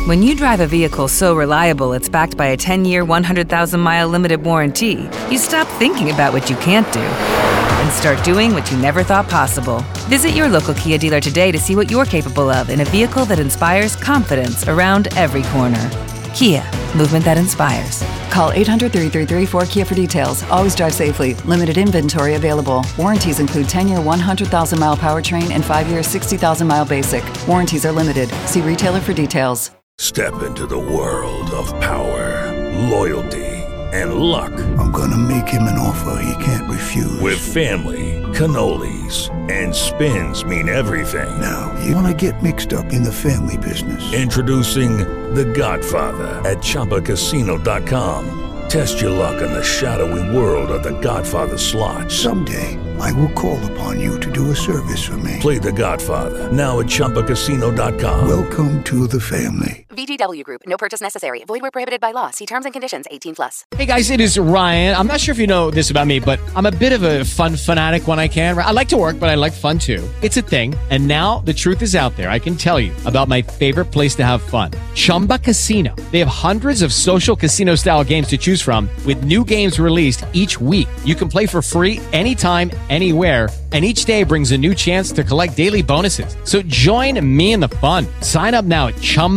When you drive a vehicle so reliable it's backed by a 10-year, 100,000-mile limited warranty, you stop thinking about what you can't do and start doing what you never thought possible. Visit your local Kia dealer today to see what you're capable of in a vehicle that inspires confidence around every corner. Kia, movement that inspires. Call 800-333-4KIA for details. Always drive safely. Limited inventory available. Warranties include 10-year 100,000-mile powertrain and 5-year 60,000-mile basic. Warranties are limited. See retailer for details. Step into the world of power, loyalty, and luck. I'm gonna make him an offer he can't refuse. With family, cannolis, and spins mean everything. Now, you wanna get mixed up in the family business. Introducing The Godfather at ChumbaCasino.com. Test your luck in the shadowy world of The Godfather slot. Someday, I will call upon you to do a service for me. Play The Godfather, now at ChumbaCasino.com. Welcome to the family. VGW Group. No purchase necessary. Void where prohibited by law. See terms and conditions. 18+. Hey guys, it is Ryan. I'm not sure if you know this about me, but I'm a bit of a fun fanatic when I can. I like to work, but I like fun too. It's a thing. And now the truth is out there. I can tell you about my favorite place to have fun. Chumba Casino. They have hundreds of social casino style games to choose from with new games released each week. You can play for free anytime, anywhere. And each day brings a new chance to collect daily bonuses. So join me in the fun. Sign up now at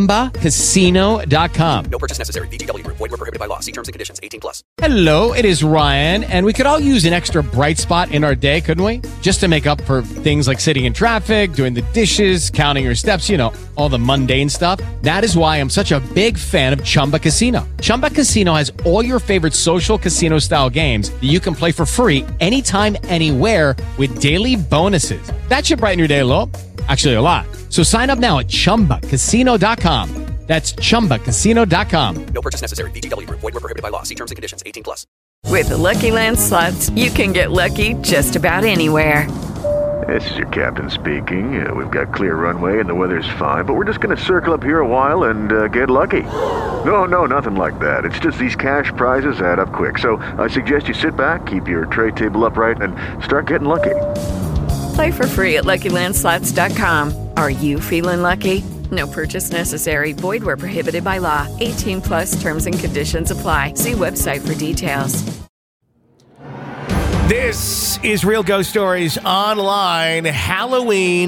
ChumbaCasino.com. No purchase necessary. VGW Group. Void where prohibited by law. See terms and conditions. 18+. Hello, it is Ryan, and we could all use an extra bright spot in our day, couldn't we? Just to make up for things like sitting in traffic, doing the dishes, counting your steps, you know, all the mundane stuff. That is why I'm such a big fan of Chumba Casino. Chumba Casino has all your favorite social casino-style games that you can play for free anytime, anywhere with daily bonuses. That should brighten your day a little. Actually, a lot. So sign up now at ChumbaCasino.com. That's ChumbaCasino.com. No purchase necessary. VGW Group. Void where prohibited by law. See terms and conditions. 18+. With the Lucky Land Slots, you can get lucky just about anywhere. This is your captain speaking. We've got clear runway and the weather's fine, but we're just going to circle up here a while and get lucky. No, nothing like that. It's just these cash prizes add up quick. So I suggest you sit back, keep your tray table upright, and start getting lucky. Play for free at LuckyLandSlots.com. Are you feeling lucky? No purchase necessary. Void where prohibited by law. 18+ terms and conditions apply. See website for details. This is Real Ghost Stories Online, Halloween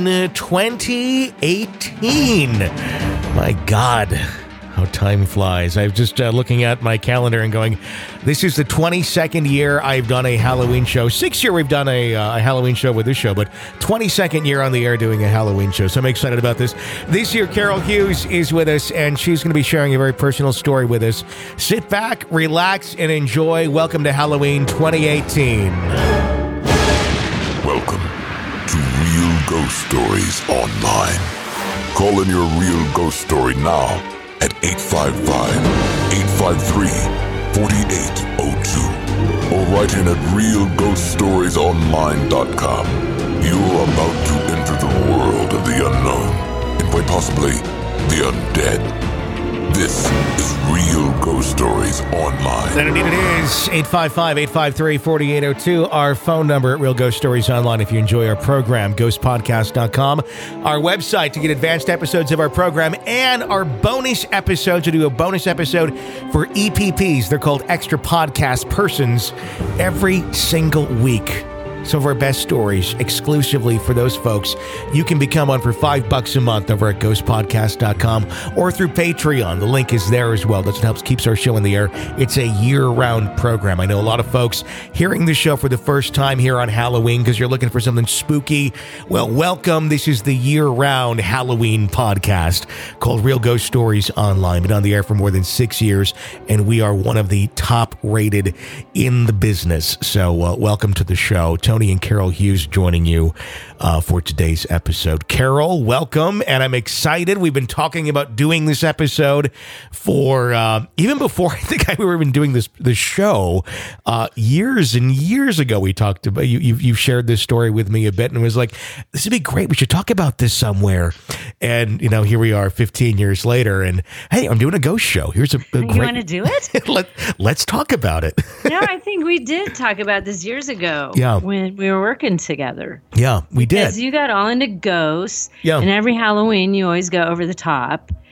2018. My God, how time flies. I'm just looking at my calendar and going, this is the 22nd year I've done a Halloween show. 6th year we've done a Halloween show with this show, but 22nd year on the air doing a Halloween show. So I'm excited about this. This year, Carol Hughes is with us, and she's going to be sharing a very personal story with us. Sit back, relax, and enjoy. Welcome to Halloween 2018. Welcome to Real Ghost Stories Online. Call in your real ghost story now at 855-853-4802 or write in at realghoststoriesonline.com. You're about to enter the world of the unknown and quite possibly the undead. This is Real Ghost Stories Online. And indeed it is 855-853-4802, our phone number at Real Ghost Stories Online. If you enjoy our program, ghostpodcast.com, our website to get advanced episodes of our program and our bonus episodes. We do a bonus episode for EPPs. They're called Extra Podcast Persons every single week. Some of our best stories exclusively for those folks. You can become one for $5 a month over at ghostpodcast.com or through Patreon. The link is there as well. That helps keeps our show in the air. It's a year-round program. I know a lot of folks hearing the show for the first time here on Halloween because you're looking for something spooky. Well, welcome. This is the year-round Halloween podcast called Real Ghost Stories Online. Been on the air for more than 6 years, and we are one of the top-rated in the business. So welcome to the show. Tony and Carol Hughes joining you for today's episode. Carol, welcome, and I'm excited. We've been talking about doing this episode for even before I think we were even doing this show years and years ago. We talked about you shared this story with me a bit, and it was like, this would be great. We should talk about this somewhere. And here we are 15 years later, and hey, I'm doing a ghost show. Here's a great... You want to do it? Let's talk about it. No, I think we did talk about this years ago. Yeah. When we were working together. Yeah, we did. Because you got all into ghosts. Yeah. And every Halloween, you always go over the top.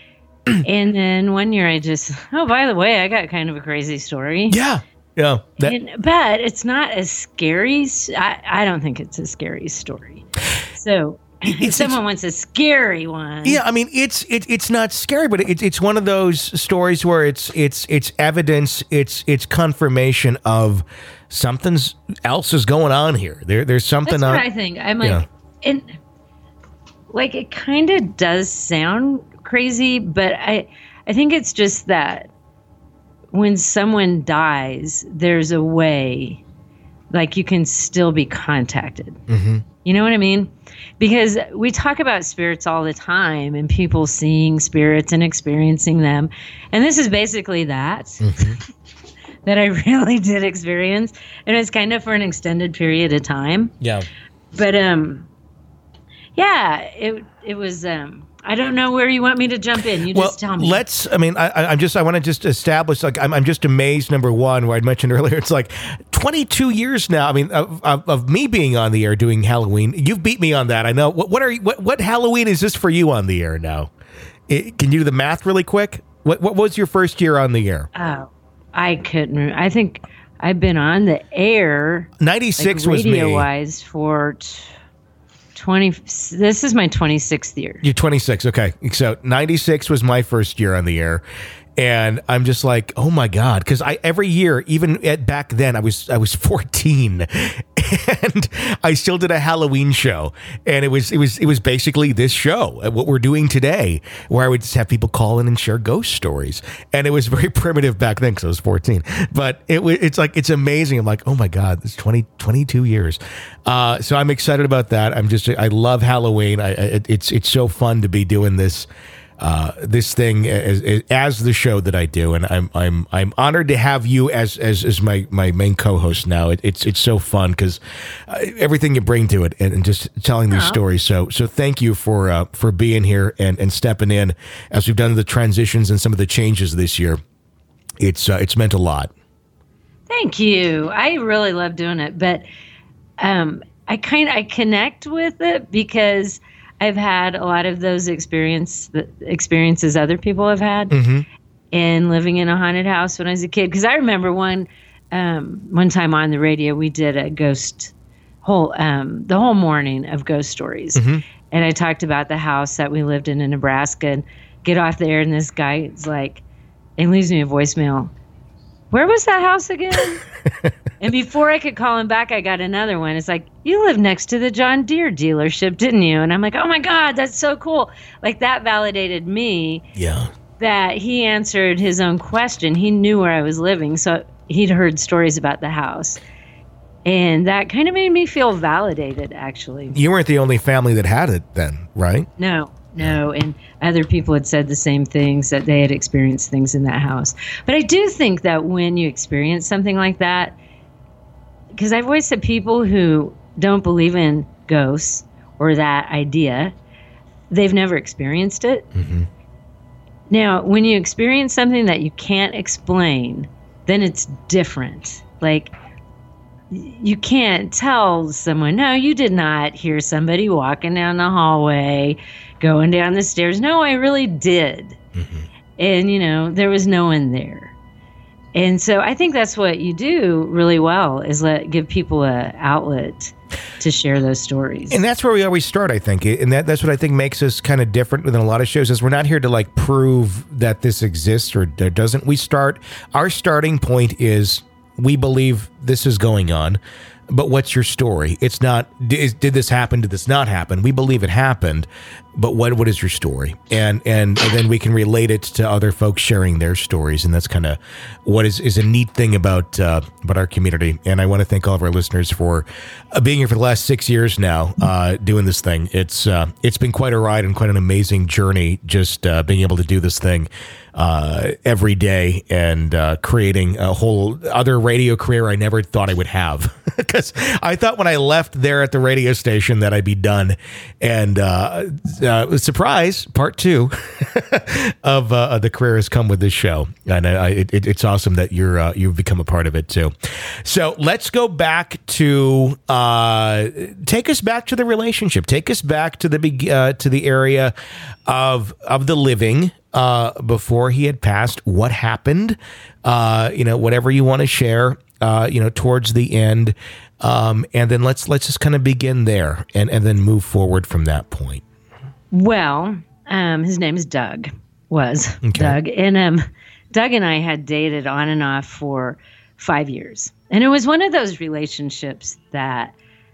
And then one year by the way, I got kind of a crazy story. Yeah. Yeah. But it's not as scary. I don't think it's a scary story. So if someone wants a scary one. Yeah, I mean, it's not scary, but it's one of those stories where it's evidence, it's confirmation of something else is going on here. There's something. That's what I think. I'm like, and like it kind of does sound crazy, but I think it's just that when someone dies, there's a way, like you can still be contacted. Mm-hmm. You know what I mean? Because we talk about spirits all the time and people seeing spirits and experiencing them. And this is basically that, that I really did experience. And it's kind of for an extended period of time. Yeah. But, yeah, it was, I don't know where you want me to jump in. You just tell me. I want to just establish, like, I'm just amazed, number one, where I mentioned earlier, it's like 22 years now, I mean, of me being on the air doing Halloween. You've beat me on that, I know. What Halloween is this for you on the air now? Can you do the math really quick? What was your first year on the air? Oh, I couldn't remember. I think I've been on the air 96 was me. Radio-wise for 20. This is my 26th year. You're 26. Okay. So 96 was my first year on the air. And I'm just like, oh my God. Because every year, even back then, I was 14, and I still did a Halloween show. And it was basically this show, what we're doing today, where I would just have people call in and share ghost stories. And it was very primitive back then because I was 14. But it's amazing. I'm like, oh my God, this 22 years. So I'm excited about that. I love Halloween. It's so fun to be doing this. This thing as the show that I do, and I'm honored to have you as my main co-host now. It's so fun because everything you bring to it and just telling these stories. So thank you for being here and stepping in as we've done the transitions and some of the changes this year. It's meant a lot. Thank you. I really love doing it, but I connect with it because I've had a lot of those experiences other people have had in living in a haunted house when I was a kid. Because I remember one time on the radio, we did a the whole morning of ghost stories. And I talked about the house that we lived in Nebraska, and get off the air, and this guy is like, and leaves me a voicemail. Where was that house again? And before I could call him back, I got another one. It's like, you live next to the John Deere dealership, didn't you? And I'm like, oh my God, that's so cool. Like, that validated me. Yeah. That he answered his own question. He knew where I was living, so he'd heard stories about the house. And that kind of made me feel validated, actually. You weren't the only family that had it then, right? No. And other people had said the same things, that they had experienced things in that house. But I do think that when you experience something like that, because I've always said people who don't believe in ghosts or that idea, they've never experienced it. Now, when you experience something that you can't explain, then it's different. Like, you can't tell someone, no, you did not hear somebody walking down the hallway, going down the stairs. No, I really did. And, there was no one there. And so I think that's what you do really well, is give people an outlet to share those stories. And that's where we always start, I think. And that's what I think makes us kind of different than a lot of shows, is we're not here to like prove that this exists or doesn't. Our starting point is, we believe this is going on, but what's your story? It's not, did this happen? Did this not happen? We believe it happened, but what is your story? And then we can relate it to other folks sharing their stories. And that's kind of what is a neat thing about our community. And I want to thank all of our listeners for being here for the last 6 years now, doing this thing. It's been quite a ride and quite an amazing journey, just being able to do this thing every day and creating a whole other radio career I never thought I would have. Because I thought when I left there at the radio station that I'd be done. And surprise, part 2 of the career has come with this show. And it's awesome that you've become a part of it too. So let's go back to take us back to the relationship. Take us back to the area of the living. before he had passed. What happened? Whatever you want to share, towards the end. And then let's just kind of begin there and then move forward from that point. Well, his name is Doug. Doug. And Doug and I had dated on and off for 5 years. And it was one of those relationships that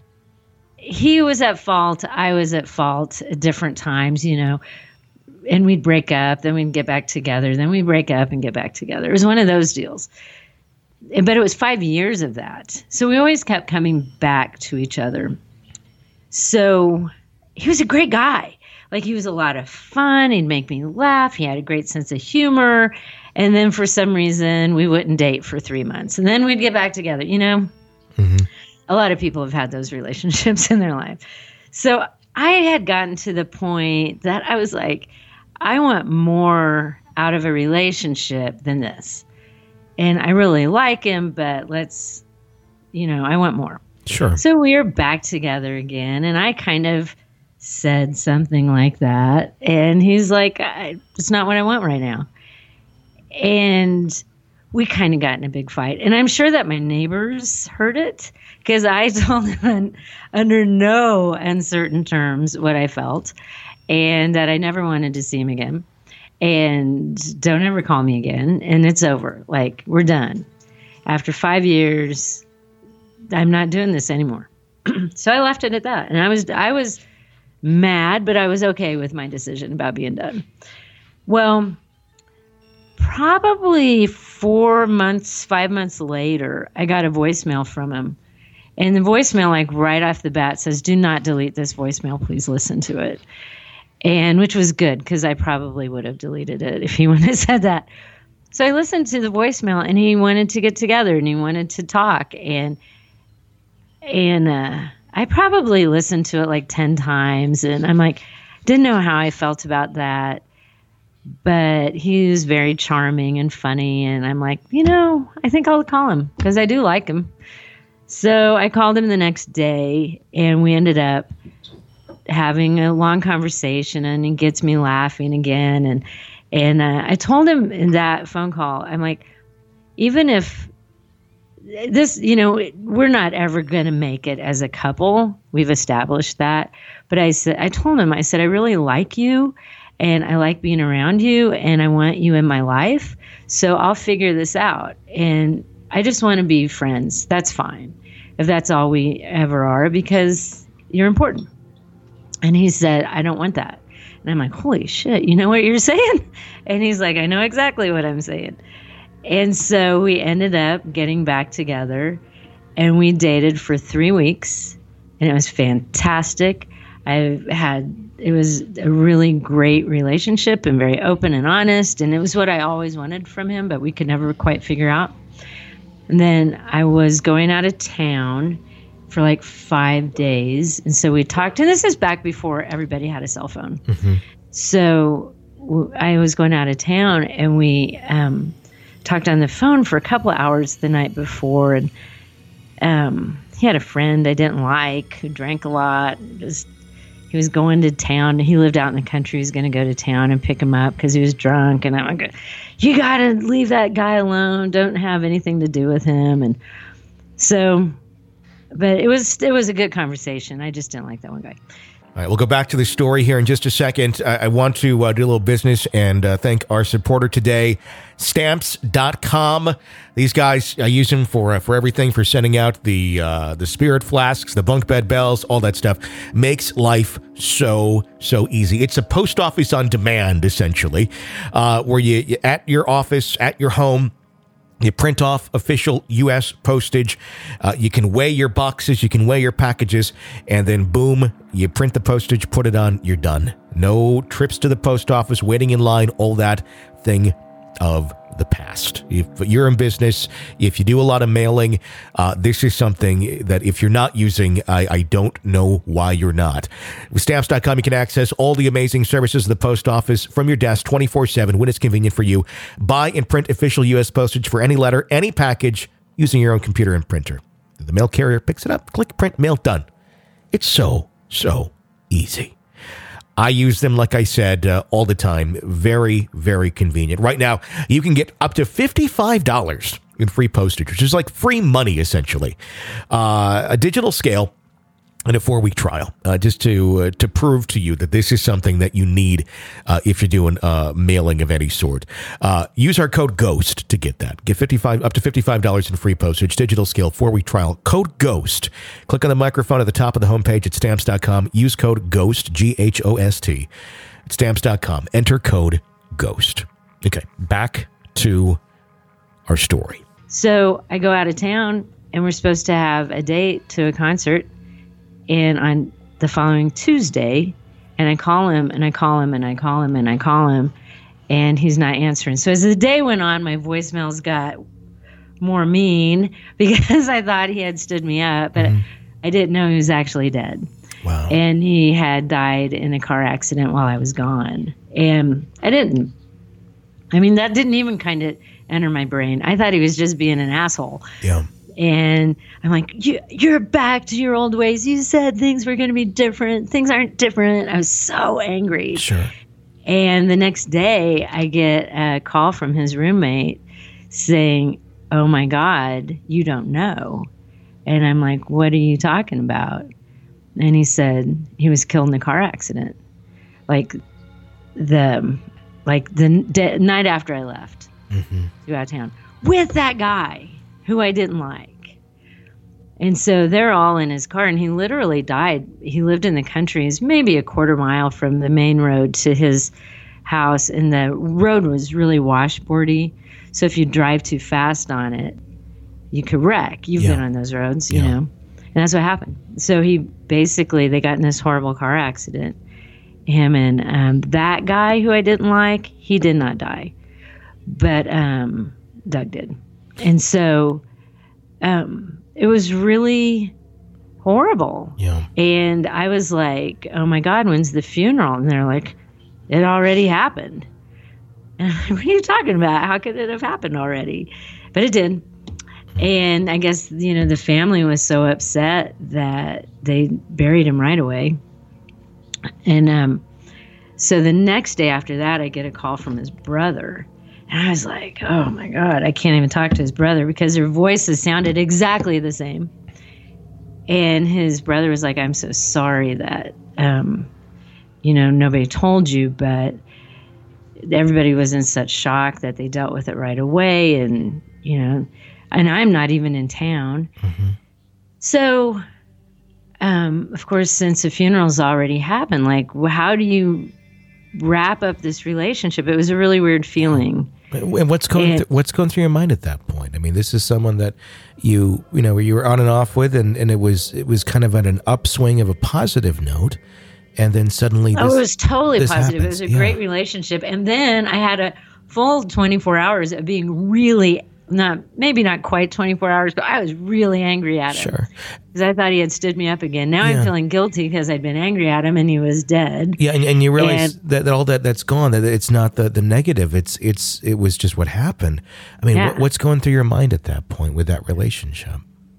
he was at fault, I was at fault at different times, and we'd break up, then we'd get back together, then we'd break up and get back together. It was one of those deals. But it was 5 years of that. So we always kept coming back to each other. So he was a great guy. Like, he was a lot of fun. He'd make me laugh. He had a great sense of humor. And then for some reason, we wouldn't date for 3 months. And then we'd get back together, Mm-hmm. A lot of people have had those relationships in their life. So I had gotten to the point that I was like, I want more out of a relationship than this. And I really like him, but I want more. Sure. So we are back together again. And I kind of said something like that. And he's like, it's not what I want right now. And we kind of got in a big fight. And I'm sure that my neighbors heard it because I told them under no uncertain terms what I felt and that I never wanted to see him again. And don't ever call me again. And it's over. Like, we're done. After 5 years, I'm not doing this anymore. So I left it at that. And I was mad, but I was okay with my decision about being done. Well, probably 5 months later, I got a voicemail from him. And the voicemail, like right off the bat, says, "Do not delete this voicemail. Please listen to it." And which was good because I probably would have deleted it if he wouldn't have said that. So I listened to the voicemail and he wanted to get together and he wanted to talk. And I probably listened to it like 10 times. And I'm like, didn't know how I felt about that. But he was very charming and funny. And I'm like, I think I'll call him because I do like him. So I called him the next day and we ended up having a long conversation and he gets me laughing again. And I told him in that phone call, I'm like, even if this, we're not ever going to make it as a couple. We've established that. But I told him, I really like you and I like being around you and I want you in my life. So I'll figure this out. And I just want to be friends. That's fine. If that's all we ever are, because you're important. And he said, I don't want that. And I'm like, holy shit, you know what you're saying? And he's like, I know exactly what I'm saying. And so we ended up getting back together and we dated for 3 weeks and it was fantastic. It was a really great relationship and very open and honest. And it was what I always wanted from him, but we could never quite figure out. And then I was going out of town for like 5 days. And so we talked, and this is back before everybody had a cell phone. Mm-hmm. So I was going out of town and we talked on the phone for a couple of hours the night before. And he had a friend I didn't like who drank a lot. He was going to town. He lived out in the country. He was going to go to town and pick him up because he was drunk. And I'm like, you got to leave that guy alone. Don't have anything to do with him. And so, but it was a good conversation. I just didn't like that one guy. All right, we'll go back to the story here in just a second. I want to do a little business and thank our supporter today, Stamps.com. These guys, I use them for everything, for sending out the spirit flasks, the bunk bed bells, all that stuff. Makes life so easy. It's a post office on demand, essentially, where you at your office, at your home, you print off official U.S. postage. You can weigh your boxes. You can weigh your packages. And then, boom, you print the postage, put it on, you're done. No trips to the post office, waiting in line, all that thing of the past. If you're in business, if you do a lot of mailing, this is something that if you're not using, I don't know why you're not. With Stamps.com, you can access all the amazing services of the post office from your desk 24/7 when it's convenient for you. Buy and print official U.S. postage for any letter, any package, using your own computer and printer. The mail carrier picks it up, click, print, mail, done. It's so easy. I use them, like I said, all the time. Very, very convenient. Right now, you can get up to $55 in free postage, which is like free money, essentially. A digital scale and a 4-week trial, just to prove to you that this is something that you need if you're doing mailing of any sort. Use our code GHOST to get that. Get up to $55 in free postage, digital scale, 4-week trial. Code GHOST. Click on the microphone at the top of the homepage at Stamps.com. Use code GHOST, G-H-O-S-T, at Stamps.com. Enter code GHOST. Okay, back to our story. So I go out of town, and we're supposed to have a date to a concert. And on the following Tuesday, and I call him, and I call him, and I call him, and I call him, and he's not answering. So as the day went on, my voicemails got more mean because I thought he had stood me up, but I didn't know he was actually dead. Wow. And he had died in a car accident while I was gone. And that didn't even kind of enter my brain. I thought he was just being an asshole. Yeah. And I'm like, you're back to your old ways. You said things were going to be different. Things aren't different. I was so angry. Sure. And the next day, I get a call from his roommate saying, oh, my God, you don't know. And I'm like, what are you talking about? And he said he was killed in a car accident. Like the night after I left to go out of town with that guy who I didn't like. And so they're all in his car, and he literally died. He lived in the country. He's maybe a quarter mile from the main road to his house, and the road was really washboardy. So if you drive too fast on it, you could wreck. You've been on those roads, you know. And that's what happened. So they got in this horrible car accident. Him and that guy who I didn't like, he did not die. But Doug did. And so it was really horrible. Yeah. And I was like, oh, my God, when's the funeral? And they're like, it already happened. And I'm like, what are you talking about? How could it have happened already? But it did. And I guess, the family was so upset that they buried him right away. And so the next day after that, I get a call from his brother. And I was like, oh, my God, I can't even talk to his brother because their voices sounded exactly the same. And his brother was like, I'm so sorry that, nobody told you, but everybody was in such shock that they dealt with it right away. And, and I'm not even in town. So, of course, since the funeral's already happened, like, how do you wrap up this relationship? It was a really weird feeling. And what's going through your mind at that point? I mean, this is someone that you were on and off with, and it was kind of at an upswing of a positive note, and then suddenly it was totally positive. Happens. It was a great relationship, and then I had a full 24 hours of being really maybe not quite 24 hours, but I was really angry at him. Sure. Because I thought he had stood me up again. Now I'm feeling guilty because I'd been angry at him and he was dead. Yeah, and you realize that all that's gone, that it's not the negative. It was just what happened. I mean, what's going through your mind at that point with that relationship?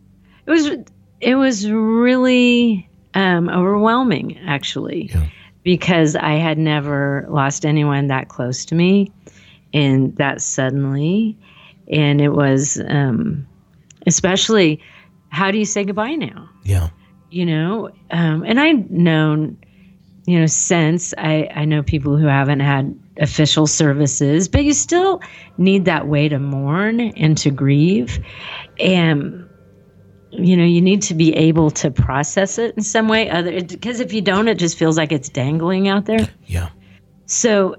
It was really overwhelming, actually, because I had never lost anyone that close to me and that suddenly. And it was especially, how do you say goodbye now? Yeah. And I've known, since I know people who haven't had official services, but you still need that way to mourn and to grieve. And, you need to be able to process it in some way, because if you don't, it just feels like it's dangling out there. Yeah. So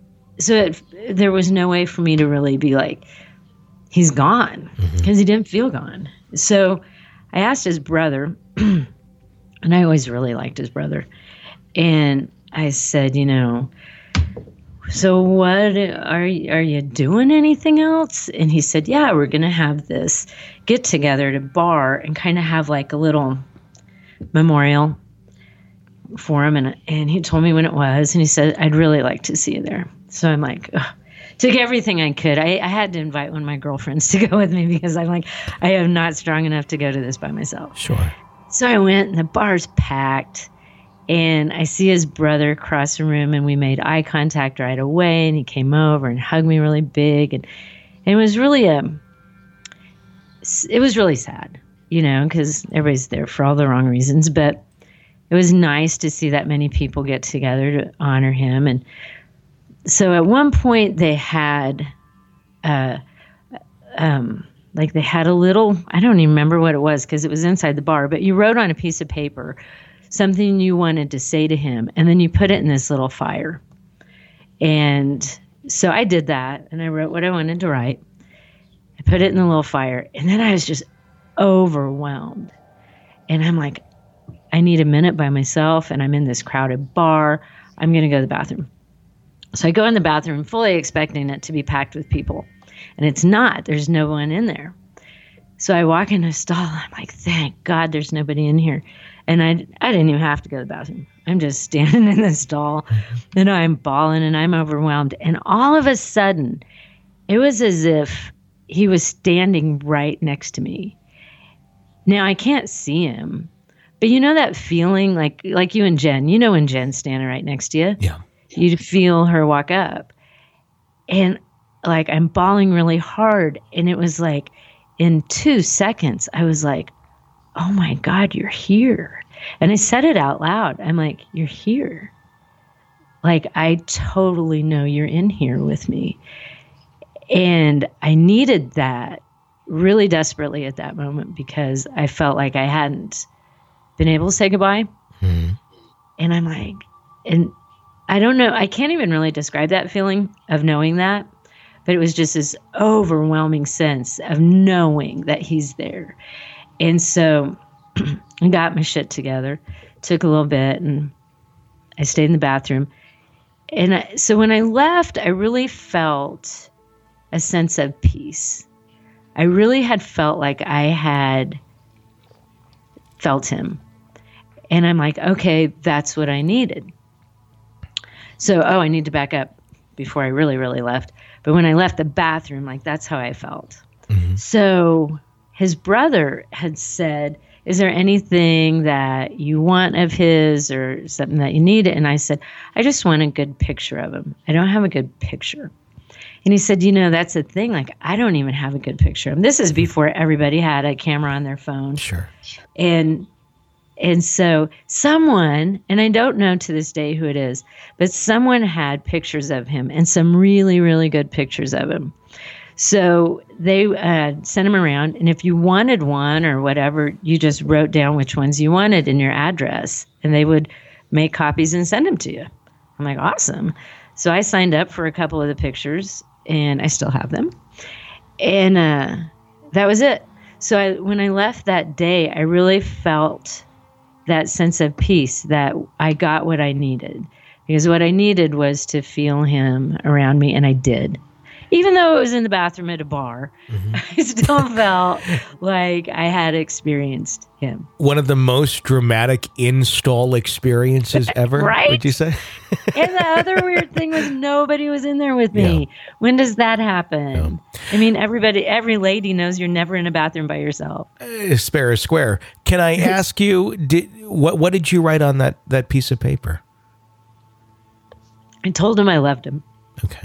there was no way for me to really be like, he's gone, because he didn't feel gone. So I asked his brother, and I always really liked his brother. And I said, so what, are you doing anything else? And he said, yeah, we're going to have this get together at a bar and kind of have like a little memorial for him. And he told me when it was, and he said, I'd really like to see you there. So I'm like, ugh. Took everything I could. I had to invite one of my girlfriends to go with me because I'm like, I am not strong enough to go to this by myself. Sure. So I went, and the bar's packed, And I see his brother across the room, and we made eye contact right away. And he came over and hugged me really big, and it was really sad, because everybody's there for all the wrong reasons. But it was nice to see that many people get together to honor him. And so at one point they had, they had a little, I don't even remember what it was because it was inside the bar, but you wrote on a piece of paper something you wanted to say to him, and then you put it in this little fire. And so I did that, and I wrote what I wanted to write. I put it in the little fire, and then I was just overwhelmed. And I'm like, I need a minute by myself, and I'm in this crowded bar. I'm going to go to the bathroom. So I go in the bathroom fully expecting it to be packed with people, and it's not. There's no one in there. So I walk in a stall. I'm like, thank God there's nobody in here. And I didn't even have to go to the bathroom. I'm just standing in the stall, and I'm bawling, and I'm overwhelmed. And all of a sudden, it was as if he was standing right next to me. Now, I can't see him, but you know that feeling like you and Jen, when Jen's standing right next to you? Yeah. You'd feel her walk up. And I'm bawling really hard. And it was like in 2 seconds, I was like, oh my God, you're here. And I said it out loud. I'm like, you're here. I totally know you're in here with me. And I needed that really desperately at that moment because I felt like I hadn't been able to say goodbye. Mm-hmm. And I'm like, and I don't know, I can't even really describe that feeling of knowing that, but it was just this overwhelming sense of knowing that he's there. And so I got my shit together, took a little bit, and I stayed in the bathroom. And so when I left, I really felt a sense of peace. I really had felt like I had felt him. And I'm like, okay, that's what I needed. So, I need to back up before I really, really left. But when I left the bathroom, that's how I felt. Mm-hmm. So his brother had said, is there anything that you want of his or something that you need? And I said, I just want a good picture of him. I don't have a good picture. And he said, that's the thing. I don't even have a good picture of him. This is before everybody had a camera on their phone. Sure. And so someone, and I don't know to this day who it is, but someone had pictures of him and some really, really good pictures of him. So they sent them around, and if you wanted one or whatever, you just wrote down which ones you wanted and your address, and they would make copies and send them to you. I'm like, awesome. So I signed up for a couple of the pictures, and I still have them. And that was it. So when I left that day, I really felt that sense of peace that I got what I needed. Because what I needed was to feel him around me, and I did. Even though it was in the bathroom at a bar, mm-hmm. I still felt like I had experienced him. One of the most dramatic install experiences ever, right? Would you say? And the other weird thing was nobody was in there with me. Yeah. When does that happen? Yeah. I mean, every lady knows you're never in a bathroom by yourself. Spare is square. Can I ask you, what did you write on that piece of paper? I told him I loved him. Okay.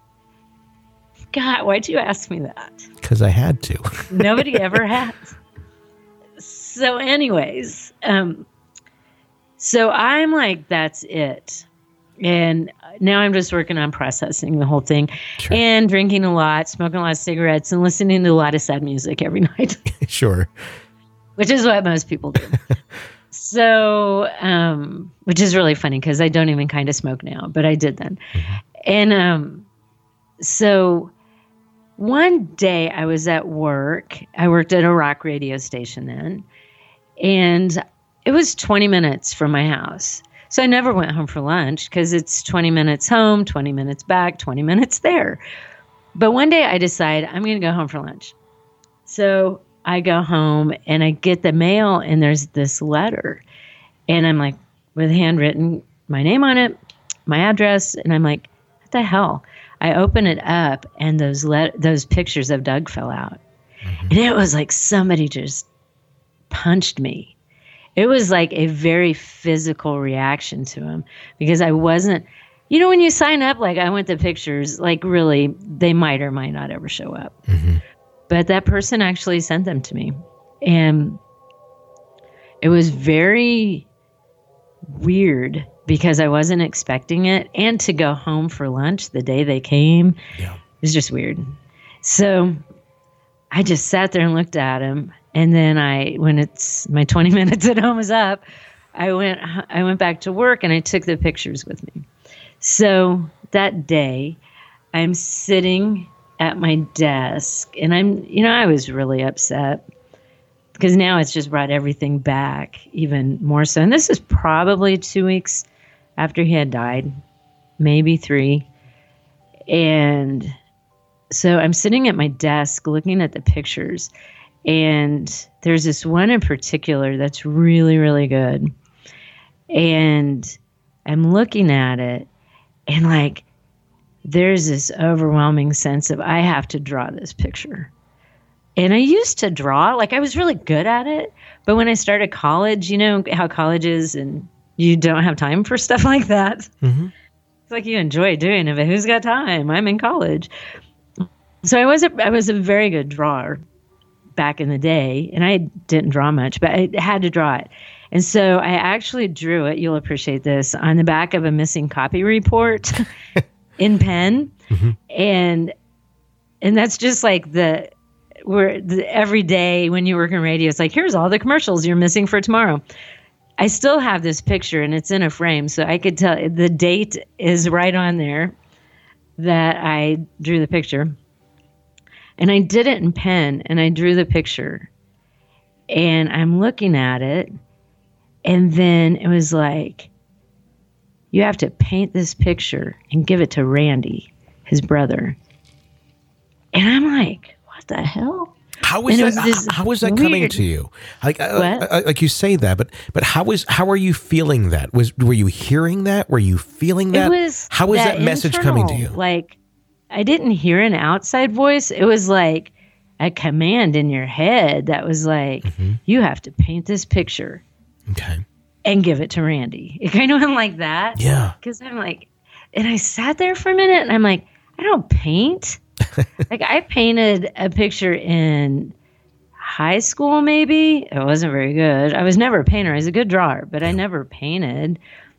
God, why'd you ask me that? Because I had to. Nobody ever has. So anyways, so I'm like, that's it. And now I'm just working on processing the whole thing. Sure. And drinking a lot, smoking a lot of cigarettes, and listening to a lot of sad music every night. Sure. Which is what most people do. So, which is really funny because I don't even kind of smoke now, but I did then. Mm-hmm. And so one day I was at work. I worked at a rock radio station then, and it was 20 minutes from my house. So I never went home for lunch because it's 20 minutes home, 20 minutes back, 20 minutes there. But one day I decide I'm going to go home for lunch. So I go home and I get the mail, and there's this letter, and I'm like, with handwritten, my name on it, my address, and I'm like, what the hell? I open it up, and those pictures of Doug fell out. Mm-hmm. And it was like somebody just punched me. it was like a very physical reaction to him because I wasn't, when you sign up, like I went to pictures, like really, they might or might not ever show up. Mm-hmm. But that person actually sent them to me. And it was very weird because I wasn't expecting it. And to go home for lunch the day they came, it was just weird. So I just sat there and looked at him. And then when it's my 20 minutes at home is up, I went back to work and I took the pictures with me. So that day I'm sitting at my desk and I was really upset because now it's just brought everything back even more so. And this is probably 2 weeks after he had died, maybe 3. And so I'm sitting at my desk looking at the pictures, and there's this one in particular that's really, really good. And I'm looking at it, and like, there's this overwhelming sense of I have to draw this picture. And I used to draw, like I was really good at it. But when I started college, you know how college is, and you don't have time for stuff like that. Mm-hmm. It's like you enjoy doing it, but who's got time? I'm in college. So I was a very good drawer back in the day, and I didn't draw much, but I had to draw it. And so I actually drew it, you'll appreciate this, on the back of a missing copy report in pen. Mm-hmm. And that's just like every day when you work in radio, it's like, here's all the commercials you're missing for tomorrow. I still have this picture, and it's in a frame, so I could tell the date is right on there that I drew the picture. And I did it in pen, and I drew the picture. And I'm looking at it, and then it was like, you have to paint this picture and give it to Randy, his brother. And I'm like, what the hell? How was that coming to you? Like you say that, but how are you feeling that? Were you hearing that? Were you feeling that? How was that message coming to you? Like, I didn't hear an outside voice. It was like a command in your head that was like, you have to paint this picture. Okay. And give it to Randy. It kind of went like that. Yeah. Because I'm like, and I sat there for a minute and I'm like, I don't paint. Like I painted a picture in high school, maybe. It wasn't very good. I was never a painter. I was a good drawer, but I never painted.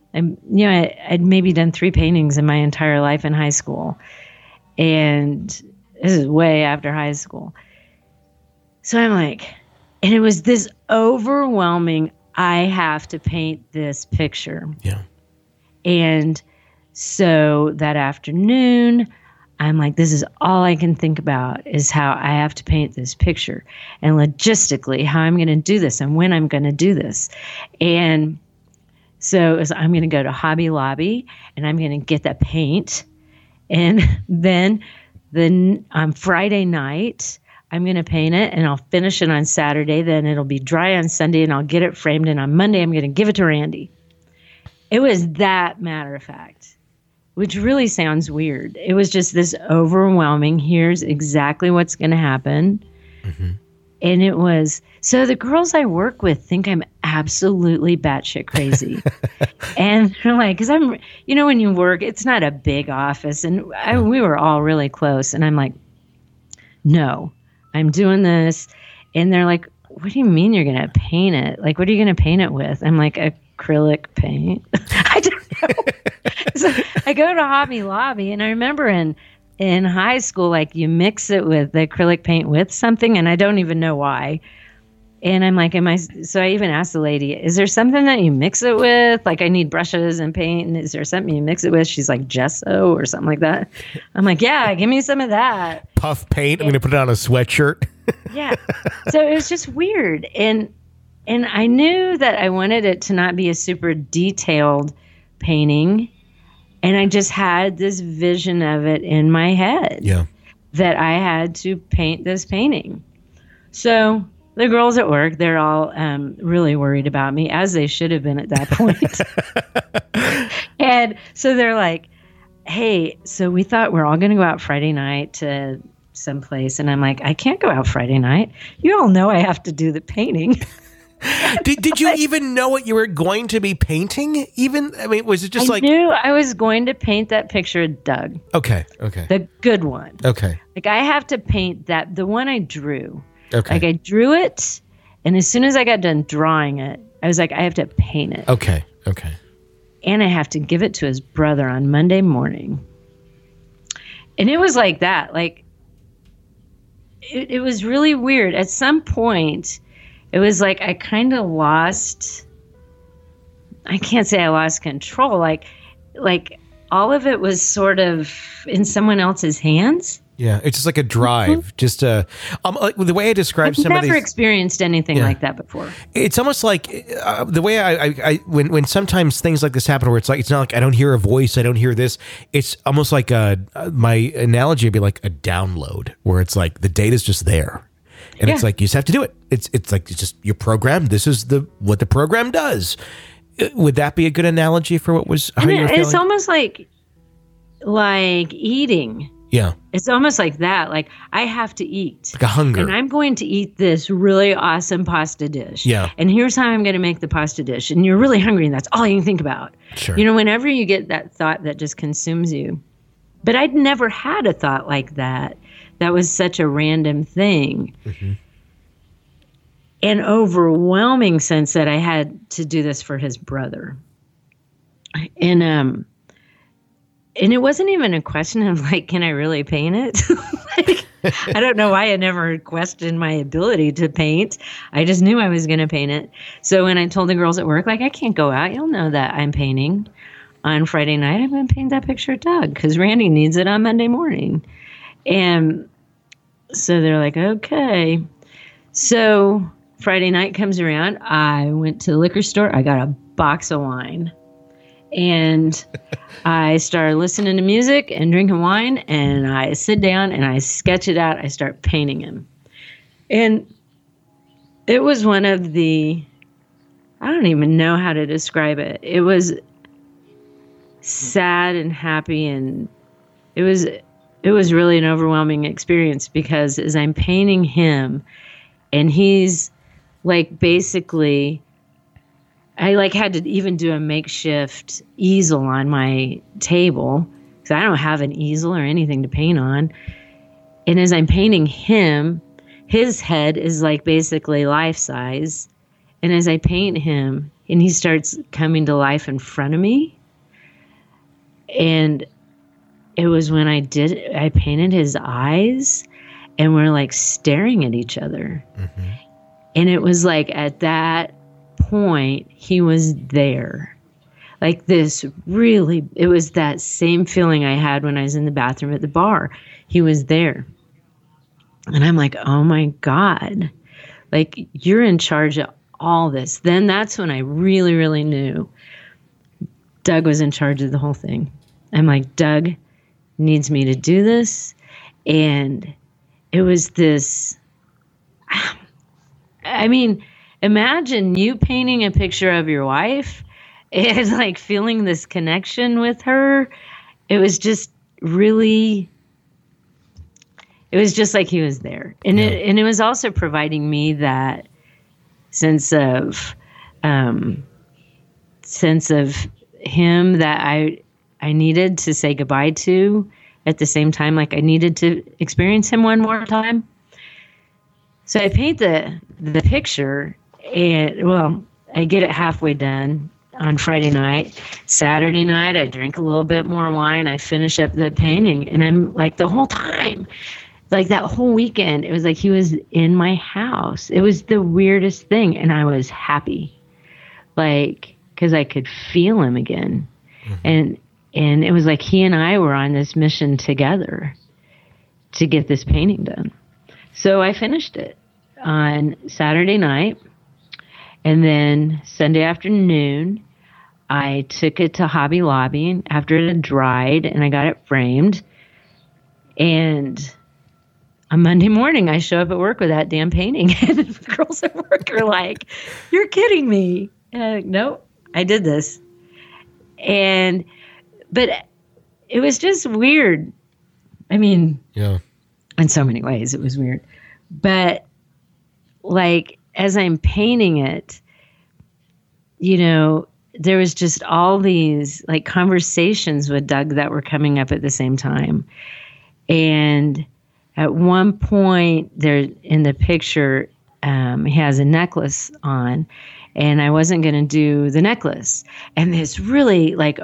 I'd maybe done 3 paintings in my entire life in high school. And this is way after high school. So I'm like, and it was this overwhelming, I have to paint this picture. Yeah. And so that afternoon, I'm like, this is all I can think about is how I have to paint this picture and logistically how I'm going to do this and when I'm going to do this. And so I'm going to go to Hobby Lobby and I'm going to get that paint. And then on Friday night, I'm going to paint it and I'll finish it on Saturday. Then it'll be dry on Sunday and I'll get it framed. And on Monday, I'm going to give it to Randy. It was that matter of fact, which really sounds weird. It was just this overwhelming, here's exactly what's going to happen. Mm-hmm. And it was, so the girls I work with think I'm absolutely batshit crazy. And they're like, because I'm, when you work, it's not a big office. And we were all really close. And I'm like, no, I'm doing this. And they're like, what do you mean you're going to paint it? Like, what are you going to paint it with? I'm like, acrylic paint. I don't know. So I go to Hobby Lobby, and I remember in high school, like you mix it with the acrylic paint with something, and I don't even know why. And I'm like, so I even asked the lady, is there something that you mix it with? Like I need brushes and paint, and is there something you mix it with? She's like, gesso or something like that. I'm like, yeah, give me some of that. Puff paint. I'm going to put it on a sweatshirt. Yeah. So it was just weird. And I knew that I wanted it to not be a super detailed painting. And I just had this vision of it in my head. Yeah. That I had to paint this painting. So the girls at work, they're all really worried about me, as they should have been at that point. And so they're like, hey, so we thought we're all going to go out Friday night to someplace. And I'm like, I can't go out Friday night. You all know I have to do the painting. Did you even know what you were going to be painting? Even, I mean, was it just I knew I was going to paint that picture of Doug. Okay. The good one. Okay. Like I have to paint the one I drew. Okay. Like I drew it, and as soon as I got done drawing it, I was like, I have to paint it. Okay. And I have to give it to his brother on Monday morning. And it was like that. Like, it was really weird. At some point, it was like I kind of lost, I can't say I lost control. Like all of it was sort of in someone else's hands. Yeah, it's just like a drive. Just like the way I describe some of these. I've never experienced anything like that before. It's almost like the way I when sometimes things like this happen, where it's like it's not like I don't hear a voice, I don't hear this. It's almost like my analogy would be like a download, where it's like the data's just there, and it's like you just have to do it. It's like it's just your program. This is what the program does. Would that be a good analogy for what was how you were feeling? It's almost like eating. Yeah. It's almost like that. Like I have to eat. Like a hunger. And I'm going to eat this really awesome pasta dish. Yeah. And here's how I'm going to make the pasta dish. And you're really hungry and that's all you can think about. Sure. You know, whenever you get that thought that just consumes you. But I'd never had a thought like that. That was such a random thing. Mm-hmm. An overwhelming sense that I had to do this for his brother. And it wasn't even a question of like, can I really paint it? Like, I don't know why I never questioned my ability to paint. I just knew I was going to paint it. So when I told the girls at work, like, I can't go out. You'll know that I'm painting on Friday night. I'm going to paint that picture of Doug because Randy needs it on Monday morning. And so they're like, okay. So Friday night comes around. I went to the liquor store. I got a box of wine. And I started listening to music and drinking wine, and I sit down and I sketch it out. I start painting him. And it was one of the, I don't even know how to describe it. It was sad and happy, and it was really an overwhelming experience because as I'm painting him, and he's like basically, I like had to even do a makeshift easel on my table because I don't have an easel or anything to paint on. And as I'm painting him, his head is like basically life size. And as I paint him and he starts coming to life in front of me. And it was when I painted his eyes and we're like staring at each other. Mm-hmm. And it was like at that point he was there, like this really, it was that same feeling I had when I was in the bathroom at the bar. He was there and I'm like, oh my God, like you're in charge of all this. Then that's when I really, really knew Doug was in charge of the whole thing. I'm like, Doug needs me to do this. And it was this, I mean, imagine you painting a picture of your wife and like feeling this connection with her. It was just really, it was just like he was there. And it was also providing me that sense of him that I needed to say goodbye to at the same time. Like I needed to experience him one more time. So I paint the picture. And well, I get it halfway done on Friday night. Saturday night, I drink a little bit more wine. I finish up the painting. And I'm like the whole time, like that whole weekend, it was like he was in my house. It was the weirdest thing. And I was happy, like, because I could feel him again. Mm-hmm. And it was like he and I were on this mission together to get this painting done. So I finished it on Saturday night. And then Sunday afternoon, I took it to Hobby Lobby after it had dried, and I got it framed. And on Monday morning, I show up at work with that damn painting. And the girls at work are like, you're kidding me. And I'm like, nope, I did this. But it was just weird. I mean, yeah, in so many ways, it was weird. But like, as I'm painting it, you know, there was just all these like conversations with Doug that were coming up at the same time. And at one point there in the picture, he has a necklace on, and I wasn't going to do the necklace. And this really like,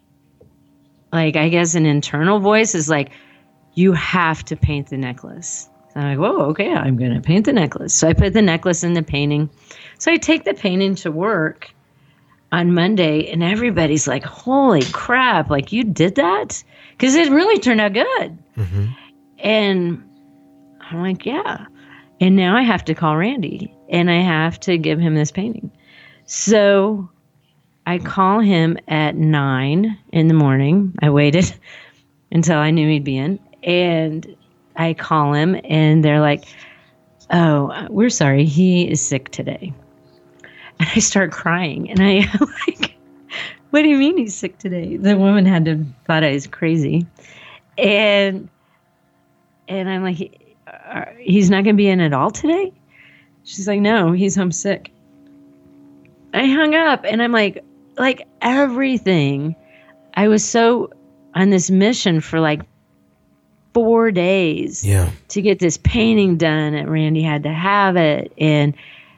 I guess an internal voice is like, you have to paint the necklace. So I'm like, whoa, okay, I'm going to paint the necklace. So I put the necklace in the painting. So I take the painting to work on Monday, and everybody's like, holy crap, like you did that? Because it really turned out good. Mm-hmm. And I'm like, yeah. And now I have to call Randy, and I have to give him this painting. So I call him at 9 in the morning. I waited until I knew he'd be in. And I call him, and they're like, oh, we're sorry, he is sick today. And I start crying, and I'm like, what do you mean he's sick today? The woman had to thought I was crazy. And I'm like, he's not going to be in at all today? She's like, no, he's homesick. I hung up, and I'm like everything. I was so on this mission for like 4 days to get this painting done, and Randy had to have it. And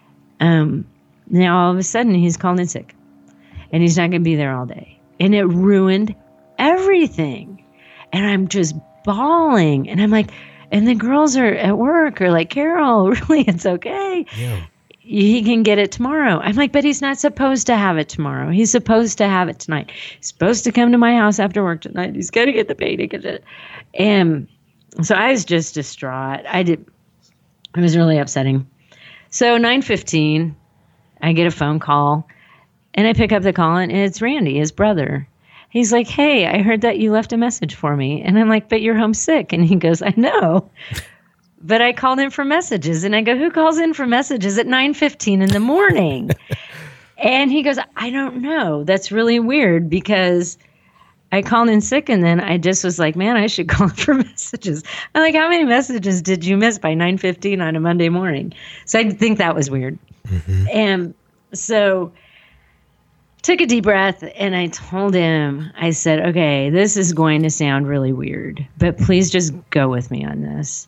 now all of a sudden he's called in sick, and he's not going to be there all day. And it ruined everything. And I'm just bawling. And I'm like, and the girls are at work are like, Carol, really, it's okay. Yeah. He can get it tomorrow. I'm like, but he's not supposed to have it tomorrow. He's supposed to have it tonight. He's supposed to come to my house after work tonight. He's got to get the painting. And so I was just distraught. It was really upsetting. So 9:15, I get a phone call, and I pick up the call, and it's Randy, his brother. He's like, hey, I heard that you left a message for me. And I'm like, but you're homesick. And he goes, I know. But I called in for messages. And I go, who calls in for messages at 9:15 in the morning? And he goes, I don't know. That's really weird, because I called in sick, and then I just was like, man, I should call in for messages. I'm like, how many messages did you miss by 9:15 on a Monday morning? So I think that was weird. Mm-hmm. And so took a deep breath, and I told him, I said, okay, this is going to sound really weird, but please just go with me on this.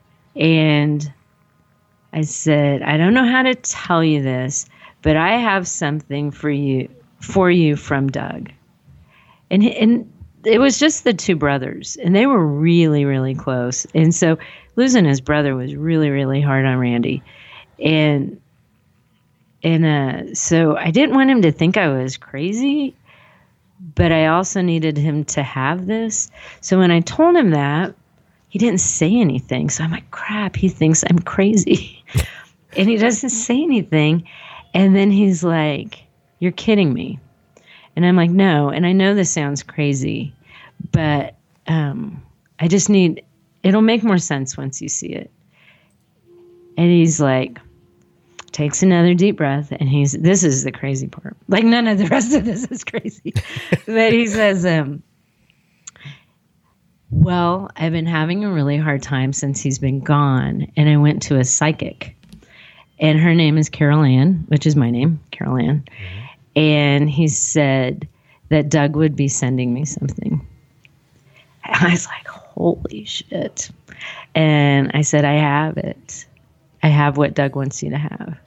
And I said, I don't know how to tell you this, but I have something for you from Doug. And it was just the two brothers, and they were really, really close. And so losing his brother was really, really hard on Randy. And so I didn't want him to think I was crazy, but I also needed him to have this. So when I told him that, he didn't say anything. So I'm like, crap, he thinks I'm crazy. And he doesn't say anything. And then he's like, you're kidding me. And I'm like, no. And I know this sounds crazy, but I just it'll make more sense once you see it. And he's like, takes another deep breath, and this is the crazy part. Like, none of the rest of this is crazy. But he says, well, I've been having a really hard time since he's been gone, and I went to a psychic, and her name is Carol Ann, which is my name, Carol Ann. Mm-hmm. And he said that Doug would be sending me something. And I was like, holy shit. And I said, I have it. I have what Doug wants you to have.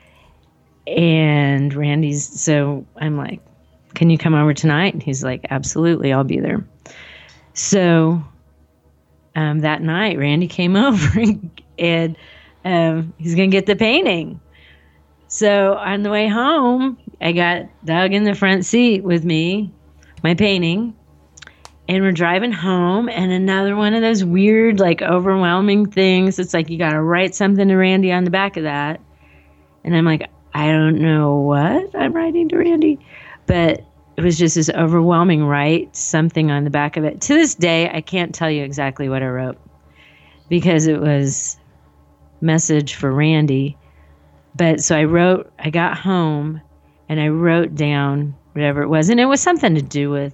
And so I'm like, can you come over tonight? And he's like, absolutely, I'll be there. So that night, Randy came over, and he's going to get the painting. So on the way home, I got Doug in the front seat with me, my painting, and we're driving home, and another one of those weird, like, overwhelming things. It's like you got to write something to Randy on the back of that. And I'm like, I don't know what I'm writing to Randy, but it was just this overwhelming write something on the back of it. To this day, I can't tell you exactly what I wrote, because it was message for Randy. But so I got home, and I wrote down whatever it was. And it was something to do with,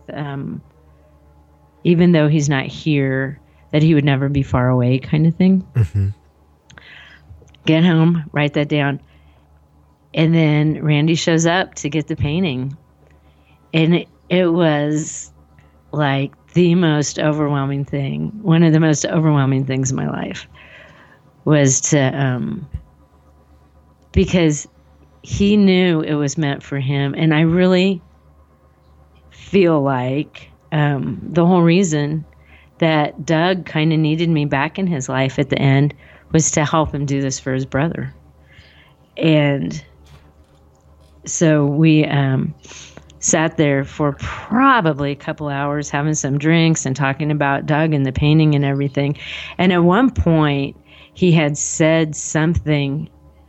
even though he's not here, that he would never be far away kind of thing. Mm-hmm. Get home, write that down. And then Randy shows up to get the painting. And it was like the most overwhelming thing. One of the most overwhelming things in my life was to, because he knew it was meant for him. And I really feel like the whole reason that Doug kind of needed me back in his life at the end was to help him do this for his brother. And so we sat there for probably a couple hours having some drinks and talking about Doug and the painting and everything. And at one point, he had said something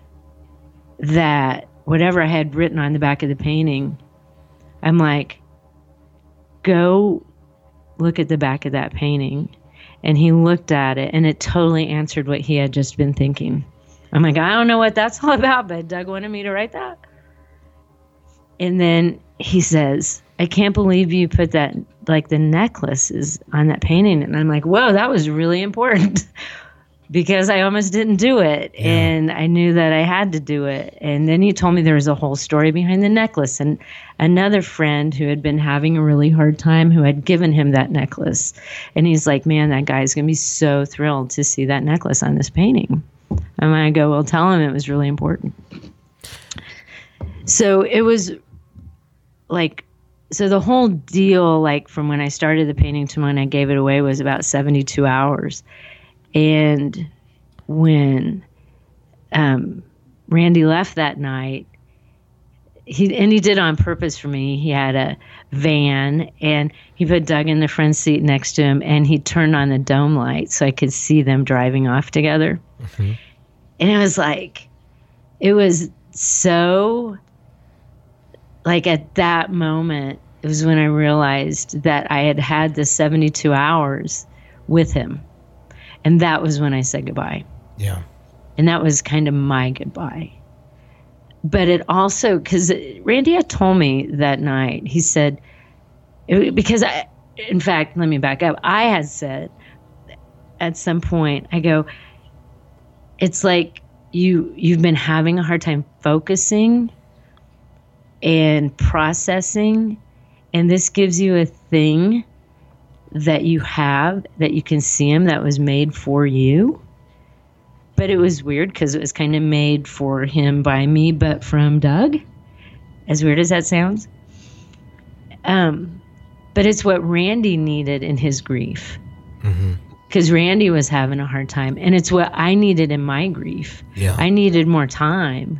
that whatever I had written on the back of the painting, I'm like, go look at the back of that painting. And he looked at it, and it totally answered what he had just been thinking. I'm like, I don't know what that's all about, but Doug wanted me to write that. And then he says, I can't believe you put that, like the necklaces on that painting. And I'm like, whoa, that was really important because I almost didn't do it. Yeah. And I knew that I had to do it. And then he told me there was a whole story behind the necklace. And another friend who had been having a really hard time who had given him that necklace. And he's like, man, that guy's going to be so thrilled to see that necklace on this painting. And I go, well, tell him it was really important. So it was like, so the whole deal, like from when I started the painting to when I gave it away was about 72 hours. And when Randy left that night, he did on purpose for me. He had a van, and he put Doug in the front seat next to him, and he turned on the dome light so I could see them driving off together. Mm-hmm. And it was like, it was so, like at that moment, it was when I realized that I had had the 72 hours with him. And that was when I said goodbye. Yeah. And that was kind of my goodbye. But it also, because Randy had told me that night, he said, because in fact, let me back up. I had said at some point, I go, it's like you've been having a hard time focusing and processing, and this gives you a thing that you have, that you can see him, that was made for you. But it was weird because it was kind of made for him by me, but from Doug. As weird as that sounds. But it's what Randy needed in his grief. Because Randy was having a hard time. And it's what I needed in my grief. Yeah. I needed more time.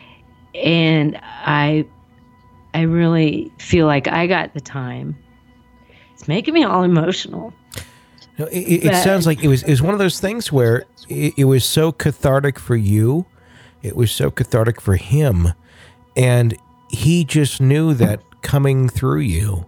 And I really feel like I got the time. It's making me all emotional. No, it sounds like it was one of those things where it was so cathartic for you. It was so cathartic for him. And he just knew that coming through you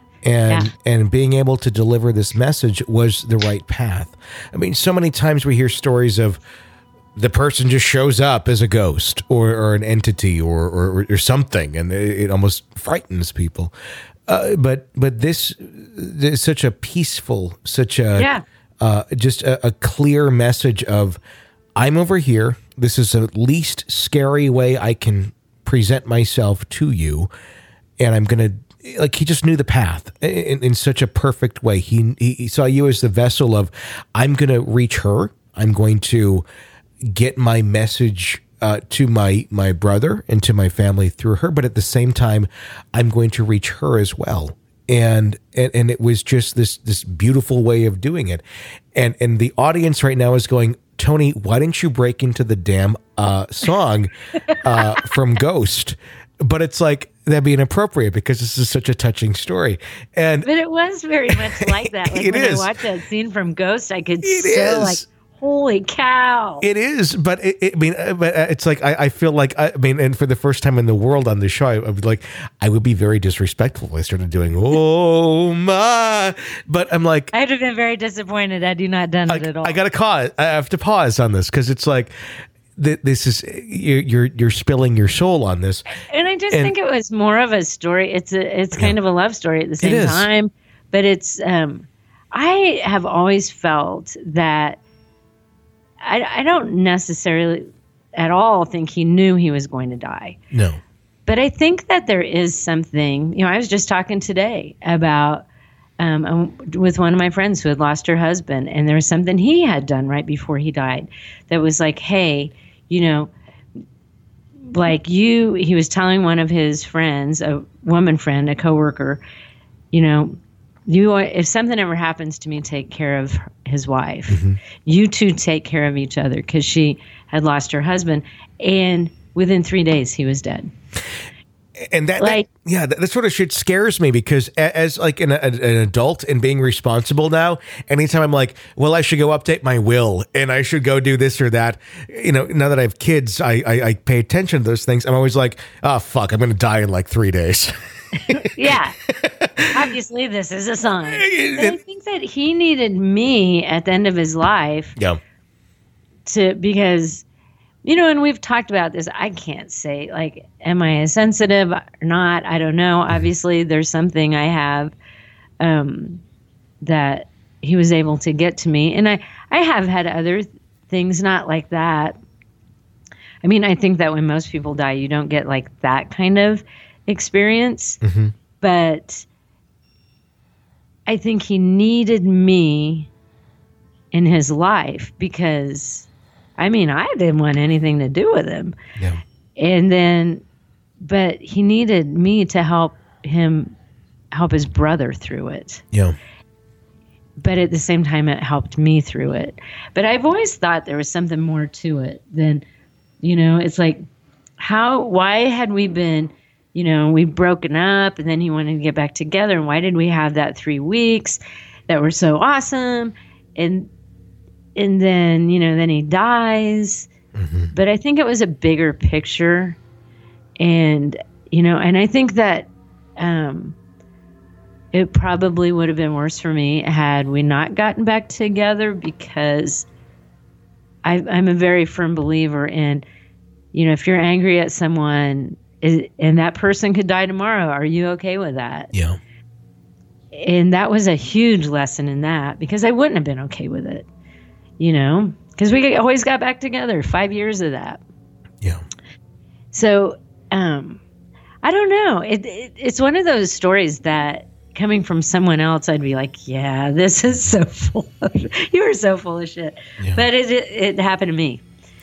and being able to deliver this message was the right path. I mean, so many times we hear stories of the person just shows up as a ghost or an entity or something, and it almost frightens people. But this is such a peaceful, such a just a clear message of, I'm over here. This is the least scary way I can present myself to you, and I'm gonna, like, he just knew the path in such a perfect way. He saw you as the vessel of, I'm gonna reach her. I'm going to get my message to my brother and to my family through her, but at the same time, I'm going to reach her as well. And it was just this beautiful way of doing it. And the audience right now is going, Tony, why didn't you break into the damn song from Ghost? But it's like, that'd be inappropriate because this is such a touching story. But it was very much like that. Like when I watched that scene from Ghost, I could still like, holy cow. It is, but it's like, I feel like, and for the first time in the world on the show, I would be very disrespectful if I started doing, oh my, but I'm like, I'd have been very disappointed had you not done it at all. I have to pause on this because it's like, this is, you're spilling your soul on this. And I just think it was more of a story. It's kind of a love story at the same time, but it's, I have always felt that I don't necessarily, at all think he knew he was going to die. No. But I think that there is something, I was just talking today about with one of my friends who had lost her husband, and there was something he had done right before he died that was like, hey, he was telling one of his friends, a woman friend, a coworker, if something ever happens to me, take care of his wife. Mm-hmm. You two take care of each other, because she had lost her husband, and within 3 days he was dead. And that sort of shit scares me, because as like an adult and being responsible now, anytime I'm like, well, I should go update my will and I should go do this or that. Now that I have kids, I pay attention to those things. I'm always like, oh, fuck, I'm going to die in like 3 days. Yeah. Obviously, this is a sign. But I think that he needed me at the end of his life. Yeah. Because, and we've talked about this. I can't say, like, am I sensitive or not? I don't know. Obviously, there's something I have that he was able to get to me. And I have had other things not like that. I mean, I think that when most people die, you don't get like that kind of experience. Mm-hmm. But I think he needed me in his life, because I didn't want anything to do with him. Yeah. But he needed me to help his brother through it. Yeah. But at the same time, it helped me through it. But I've always thought there was something more to it than, it's like, why had we been, we've broken up, and then he wanted to get back together. And why did we have that 3 weeks that were so awesome? And then, then he dies. Mm-hmm. But I think it was a bigger picture. And, and I think that it probably would have been worse for me had we not gotten back together, because I'm a very firm believer in, if you're angry at someone and that person could die tomorrow, are you okay with that? Yeah. And that was a huge lesson in that, because I wouldn't have been okay with it. Because we always got back together, 5 years of that. Yeah. So, I don't know. It's one of those stories that, coming from someone else, I'd be like, yeah, this is so full of shit. You were so full of shit. Yeah. But it happened to me.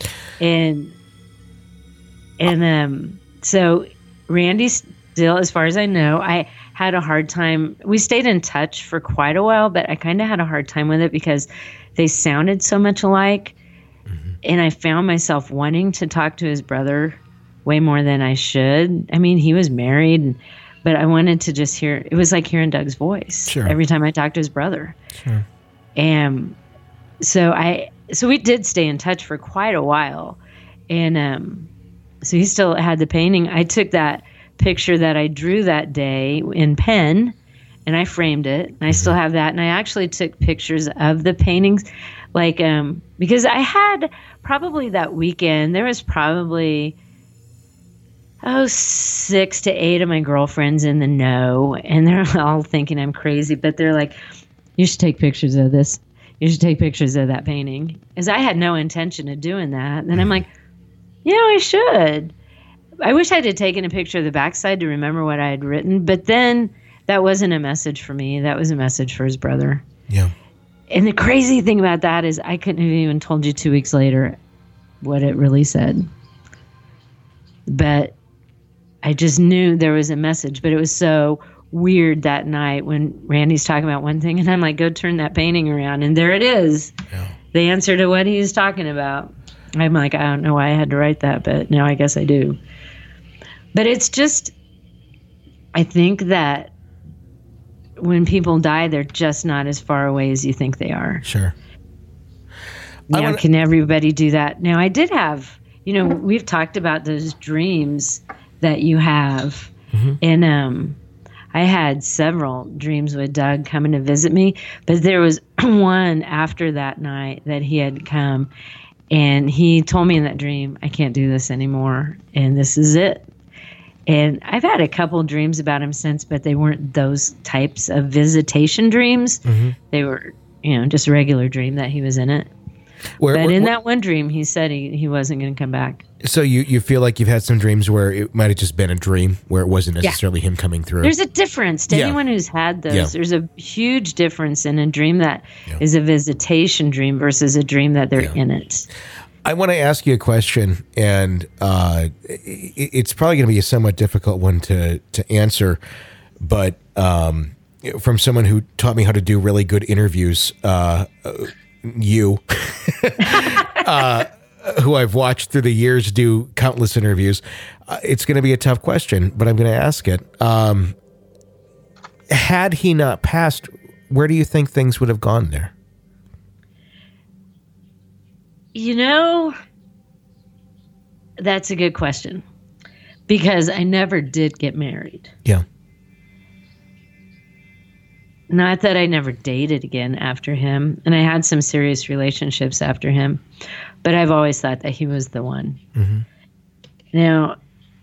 So Randy still, as far as I know, I had a hard time. We stayed in touch for quite a while, but I kind of had a hard time with it because they sounded so much alike. Mm-hmm. And I found myself wanting to talk to his brother way more than I should. I mean, he was married, but I wanted to just hear, it was like hearing Doug's voice every time I talked to his brother. Sure. And so we did stay in touch for quite a while. And so he still had the painting. I took that picture that I drew that day in pen, and I framed it, and I still have that. And I actually took pictures of the paintings, like, because I had probably that weekend, there was probably, 6 to 8 of my girlfriends in the know, and they're all thinking I'm crazy, but they're like, you should take pictures of this. You should take pictures of that painting. Because I had no intention of doing that. And then I'm like, I should. I wish I had taken a picture of the backside to remember what I had written, but then that wasn't a message for me. That was a message for his brother. Yeah. And the crazy thing about that is I couldn't have even told you 2 weeks later what it really said. But I just knew there was a message. But it was so weird that night when Randy's talking about one thing, and I'm like, go turn that painting around, and there it is. Yeah. The answer to what he was talking about. I'm like, I don't know why I had to write that, but now I guess I do. But it's just, I think that when people die, they're just not as far away as you think they are. Sure. Now, can everybody do that? Now, I did have, we've talked about those dreams that you have. Mm-hmm. And I had several dreams with Doug coming to visit me, but there was one after that night that he had come. And he told me in that dream, I can't do this anymore, and this is it. And I've had a couple dreams about him since, but they weren't those types of visitation dreams. Mm-hmm. They were, just a regular dream that he was in it. But in that one dream, he said he wasn't going to come back. So you feel like you've had some dreams where it might have just been a dream, where it wasn't necessarily him coming through. There's a difference to anyone who's had those. There's a huge difference in a dream that is a visitation dream versus a dream that they're in it. I want to ask you a question, and it's probably going to be a somewhat difficult one to answer, but from someone who taught me how to do really good interviews, you, who I've watched through the years do countless interviews, it's going to be a tough question, but I'm going to ask it. Had he not passed, where do you think things would have gone there? That's a good question, because I never did get married. Yeah. Not that I never dated again after him, and I had some serious relationships after him, but I've always thought that he was the one. Mm-hmm. Now,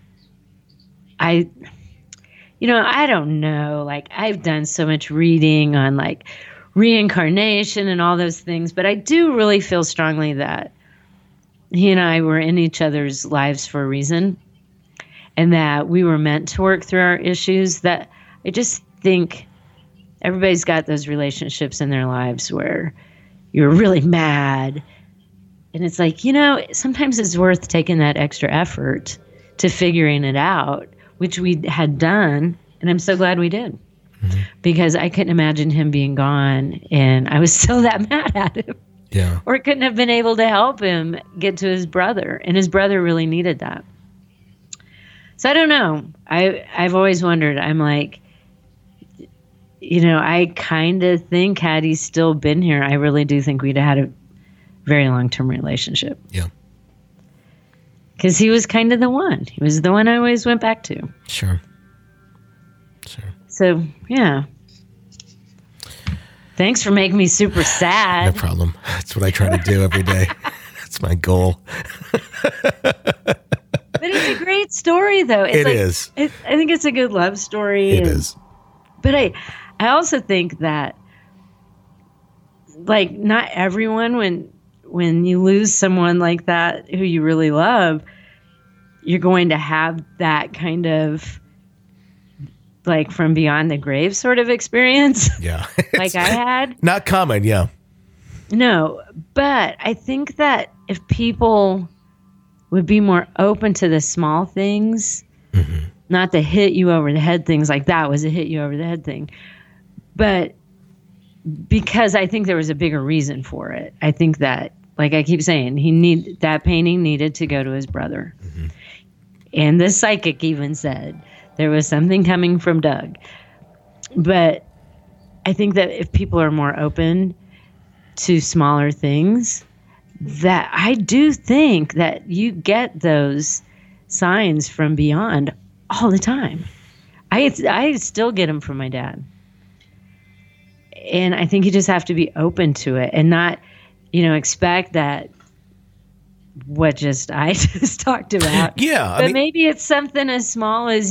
I don't know. Like, I've done so much reading on like reincarnation and all those things, but I do really feel strongly that he and I were in each other's lives for a reason, and that we were meant to work through our issues. That I just think everybody's got those relationships in their lives where you're really mad. And it's like, sometimes it's worth taking that extra effort to figuring it out, which we had done. And I'm so glad we did, because I couldn't imagine him being gone. And I was still that mad at him. Yeah. Or couldn't have been able to help him get to his brother. And his brother really needed that. So I don't know. I've always wondered. I'm like, I kind of think had he still been here, I really do think we'd have had a very long-term relationship. Yeah. Because he was kind of the one. He was the one I always went back to. Sure. So, yeah. Thanks for making me super sad. No problem. That's what I try to do every day. That's my goal. But it's a great story, though. It is. I think it's a good love story. It is. But I also think that, like, not everyone, when you lose someone like that who you really love, you're going to have that kind of, like, from beyond the grave sort of experience. Yeah. Like I had. Not common, yeah. No, but I think that if people would be more open to the small things, not the hit you over the head things, like that was a hit you over the head thing, but because I think there was a bigger reason for it. I think that, like I keep saying, that painting needed to go to his brother. And the psychic even said there was something coming from Doug. But I think that if people are more open to smaller things, that I do think that you get those signs from beyond all the time. I still get them from my dad. And I think you just have to be open to it and not, expect that what I just talked about. Yeah. But maybe it's something as small as,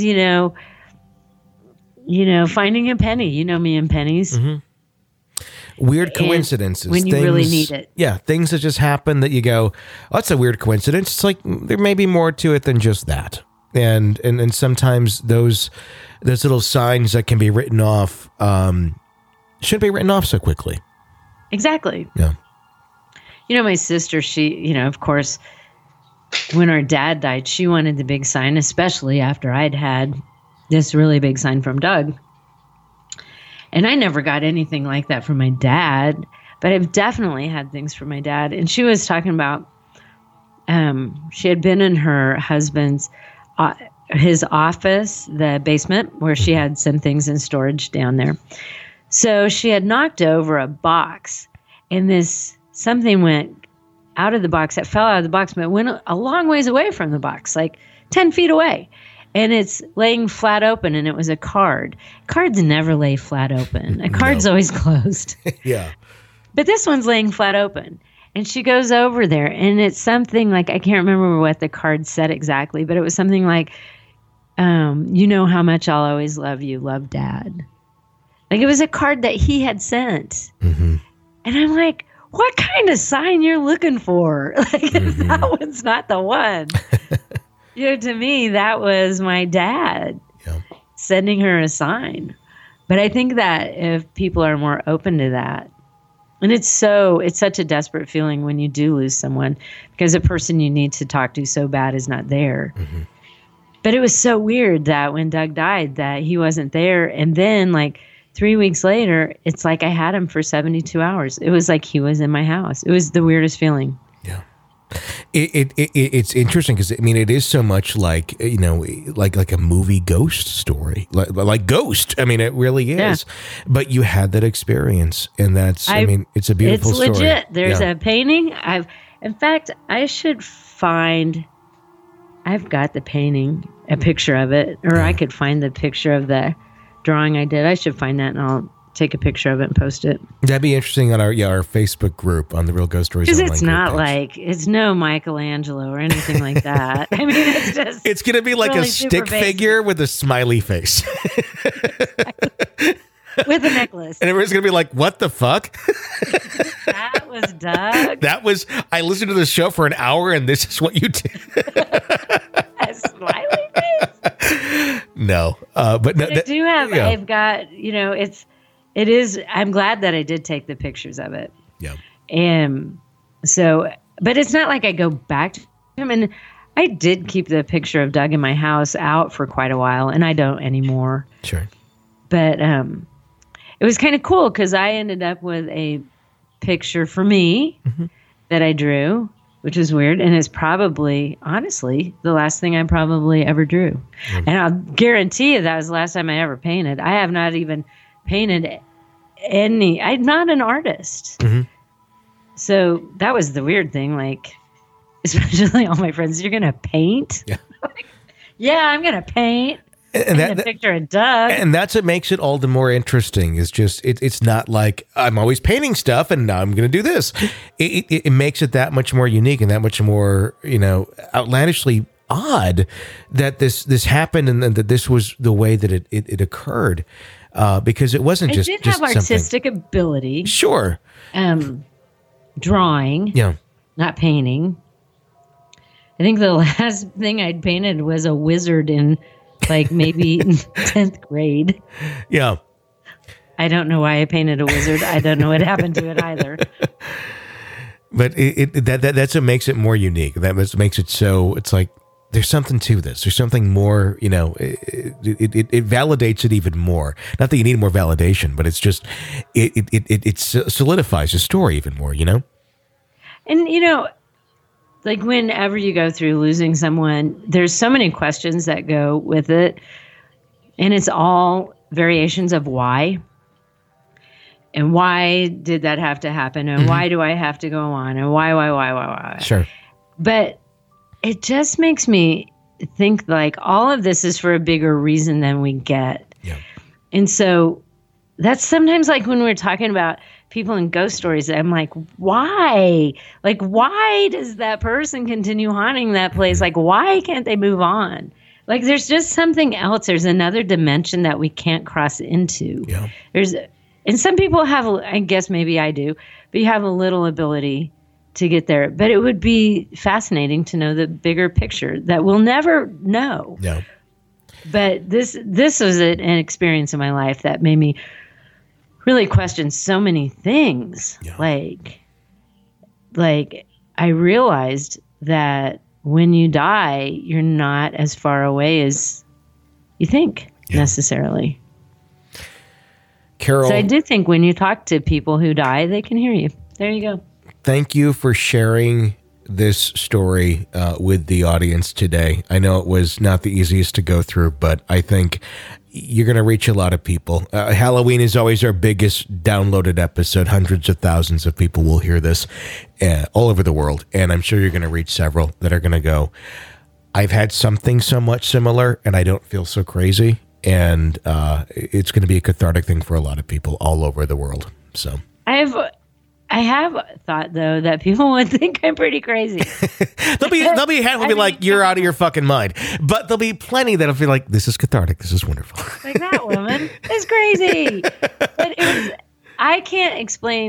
finding a penny. You know me and pennies. Weird coincidences. When you really need it. Yeah, things that just happen that you go, oh, that's a weird coincidence. It's like there may be more to it than just that. And sometimes those little signs that can be written off shouldn't be written off so quickly. Exactly. Yeah. My sister, she, of course, when our dad died, she wanted the big sign, especially after I'd had this really big sign from Doug. And I never got anything like that from my dad, but I've definitely had things from my dad. And she was talking about, she had been in her husband's, his office, the basement, where she had some things in storage down there. So she had knocked over a box, and something went out of the box. That fell out of the box, but it went a long ways away from the box, like 10 feet away. And it's laying flat open, and it was a card. Cards never lay flat open. A card's always closed. Yeah. But this one's laying flat open. And she goes over there, and it's something like, I can't remember what the card said exactly, but it was something like, you know how much I'll always love you, love Dad. Like, it was a card that he had sent. And I'm like, what kind of sign you're looking for? Like, that one's not the one. To me, that was my dad sending her a sign. But I think that if people are more open to that, and it's such a desperate feeling when you do lose someone because the person you need to talk to so bad is not there. But it was so weird that when Doug died that he wasn't there. And then like 3 weeks later, it's like I had him for 72 hours. It was like he was in my house. It was the weirdest feeling. Yeah. It's interesting because, I mean, it is so much like, like a movie ghost story, like Ghost. I mean, it really is. Yeah. But you had that experience, and it's a beautiful story. It's legit. There's a painting. In fact, I've got the painting, a picture of it, or I could find the picture of the drawing I did. I should find that, and I'll take a picture of it and post it. That'd be interesting on our Facebook group on the Real Ghost Stories. Because it's not like, it's no Michelangelo or anything like that. I mean, it's just... It's going to be like really a stick figure with a smiley face. With a necklace. And everyone's going to be like, what the fuck? That was Doug. I listened to the show for an hour and this is what you did. A smiley face? No. But no, I do have, I've got, it is, I'm glad that I did take the pictures of it. Yeah. And so, but it's not like I go back to him. And I did keep the picture of Doug in my house out for quite a while, and I don't anymore. Sure. But it was kind of cool because I ended up with a picture for me that I drew, which is weird. And it's probably, honestly, the last thing I probably ever drew. And I'll guarantee you that was the last time I ever painted. I have not even painted I'm not an artist. So that was the weird thing. Like, especially all my friends, you're going to paint? Yeah. I'm going to paint. And that picture of Doug. And that's what makes it all the more interesting. Is just it's not like I'm always painting stuff and now I'm going to do this. It makes it that much more unique and that much more outlandishly odd that this happened and that this was the way that it occurred. Because it wasn't just. I did have artistic ability. Sure. Drawing. Yeah. Not painting. I think the last thing I'd painted was a wizard in like maybe 10th grade. Yeah. I don't know why I painted a wizard. I don't know what happened to it either. But that's what makes it more unique. That makes it so, it's like, there's something to this. There's something more, it validates it even more. Not that you need more validation, but it's just, it solidifies the story even more, And, like whenever you go through losing someone, there's so many questions that go with it. And it's all variations of why. And why did that have to happen? And why do I have to go on? And why? Sure. But it just makes me think like all of this is for a bigger reason than we get. Yeah. And so that's sometimes like when we're talking about people in ghost stories, I'm like, why? Like, why does that person continue haunting that place? Like, why can't they move on? Like, there's just something else. There's another dimension that we can't cross into. Yeah. And some people have, I guess maybe I do, but you have a little ability to get there. But it would be fascinating to know the bigger picture that we'll never know. Yeah. But this was an experience in my life that made me really question so many things. Yeah. Like I realized that when you die, you're not as far away as you think necessarily. Carol. So I do think when you talk to people who die, they can hear you. There you go. Thank you for sharing this story with the audience today. I know it was not the easiest to go through, but I think you're going to reach a lot of people. Halloween is always our biggest downloaded episode. Hundreds of thousands of people will hear this all over the world. And I'm sure you're going to reach several that are going to go, I've had something somewhat similar and I don't feel so crazy. And it's going to be a cathartic thing for a lot of people all over the world. So I have thought though that people would think I'm pretty crazy. There'll be half will be like, you're out of your fucking mind. But there'll be plenty that'll feel like, this is cathartic. This is wonderful. Like that woman is crazy. But I can't explain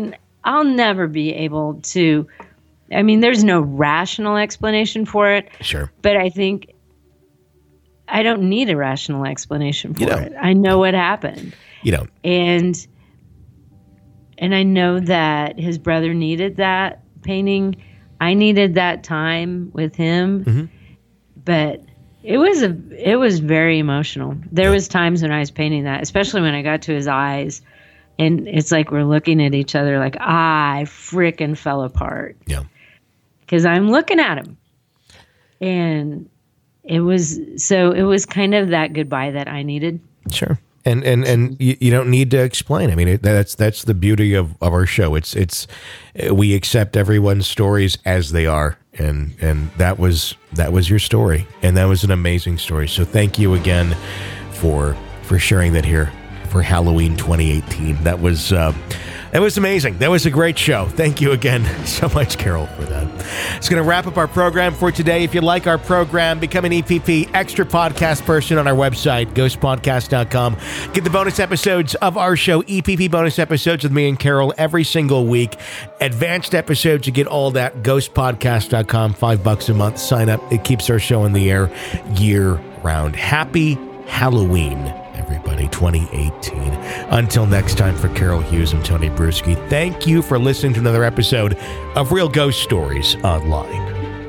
I'll never be able to, I mean, there's no rational explanation for it. Sure. But I think I don't need a rational explanation for it. I know what happened. You don't. And I know that his brother needed that painting. I needed that time with him. Mm-hmm. But it was very emotional. There was times when I was painting that, especially when I got to his eyes, and it's like we're looking at each other like I frickin' fell apart. Yeah. Because I'm looking at him. And it was kind of that goodbye that I needed. Sure. And you don't need to explain. I mean, that's the beauty of our show. It's we accept everyone's stories as they are. And that was your story, and that was an amazing story. So thank you again for sharing that here for Halloween 2018. That was amazing. That was a great show. Thank you again so much, Carol, for that. It's going to wrap up our program for today. If you like our program, become an EPP Extra Podcast person on our website, ghostpodcast.com. Get the bonus episodes of our show, EPP bonus episodes with me and Carol every single week. Advanced episodes, you get all that, ghostpodcast.com, $5 a month. Sign up. It keeps our show in the air year round. Happy Halloween, everybody, 2018. Until next time, for Carol Hughes and Tony Bruschi, thank you for listening to another episode of Real Ghost Stories Online.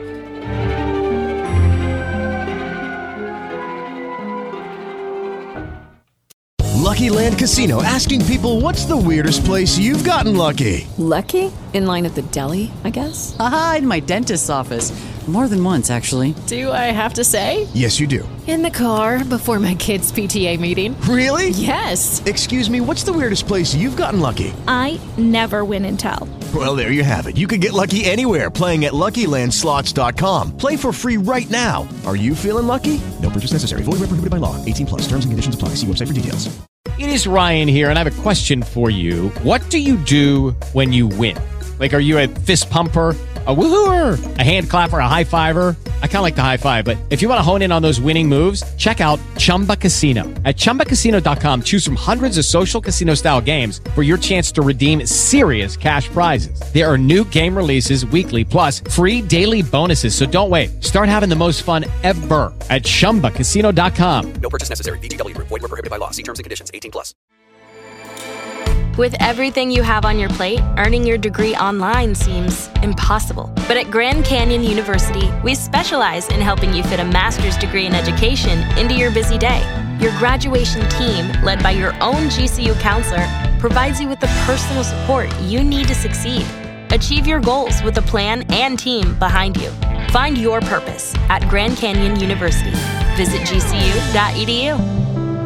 Lucky Land Casino, asking people, what's the weirdest place you've gotten lucky? Lucky? In line at the deli, I guess? Aha, in my dentist's office. More than once, actually. Do I have to say? Yes, you do. In the car before my kids' PTA meeting. Really? Yes. Excuse me, what's the weirdest place you've gotten lucky? I never win and tell. Well, there you have it. You can get lucky anywhere, playing at LuckyLandSlots.com. Play for free right now. Are you feeling lucky? No purchase necessary. Void where prohibited by law. 18+. Terms and conditions apply. See website for details. It is Ryan here, and I have a question for you. What do you do when you win? Like, are you a fist pumper, a woohooer, a hand clapper, a high fiver? I kind of like the high five, but if you want to hone in on those winning moves, check out Chumba Casino. At ChumbaCasino.com, choose from hundreds of social casino-style games for your chance to redeem serious cash prizes. There are new game releases weekly, plus free daily bonuses. So don't wait. Start having the most fun ever at ChumbaCasino.com. No purchase necessary. VGW. Void where prohibited by law. See terms and conditions. 18+. With everything you have on your plate, earning your degree online seems impossible. But at Grand Canyon University, we specialize in helping you fit a master's degree in education into your busy day. Your graduation team, led by your own GCU counselor, provides you with the personal support you need to succeed. Achieve your goals with a plan and team behind you. Find your purpose at Grand Canyon University. Visit gcu.edu.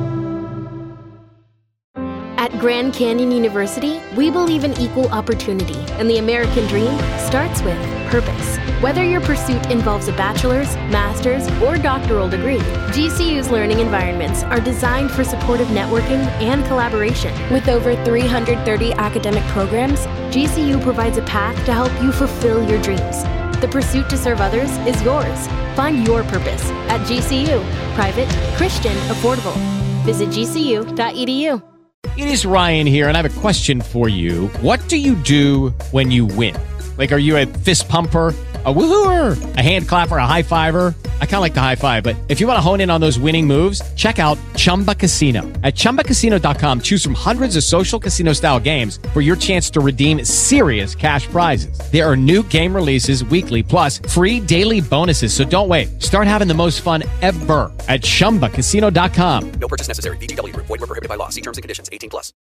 At Grand Canyon University, we believe in equal opportunity, and the American dream starts with purpose. Whether your pursuit involves a bachelor's, master's, or doctoral degree, GCU's learning environments are designed for supportive networking and collaboration. With over 330 academic programs, GCU provides a path to help you fulfill your dreams. The pursuit to serve others is yours. Find your purpose at GCU. Private, Christian, affordable. Visit gcu.edu. It is Ryan here, and I have a question for you. What do you do when you win? Like, are you a fist pumper, a woohooer, a hand clapper, a high fiver? I kind of like the high five, but if you want to hone in on those winning moves, check out Chumba Casino. At ChumbaCasino.com, choose from hundreds of social casino-style games for your chance to redeem serious cash prizes. There are new game releases weekly, plus free daily bonuses. So don't wait. Start having the most fun ever at ChumbaCasino.com. No purchase necessary. VGW. Void where prohibited by law. See terms and conditions. 18+.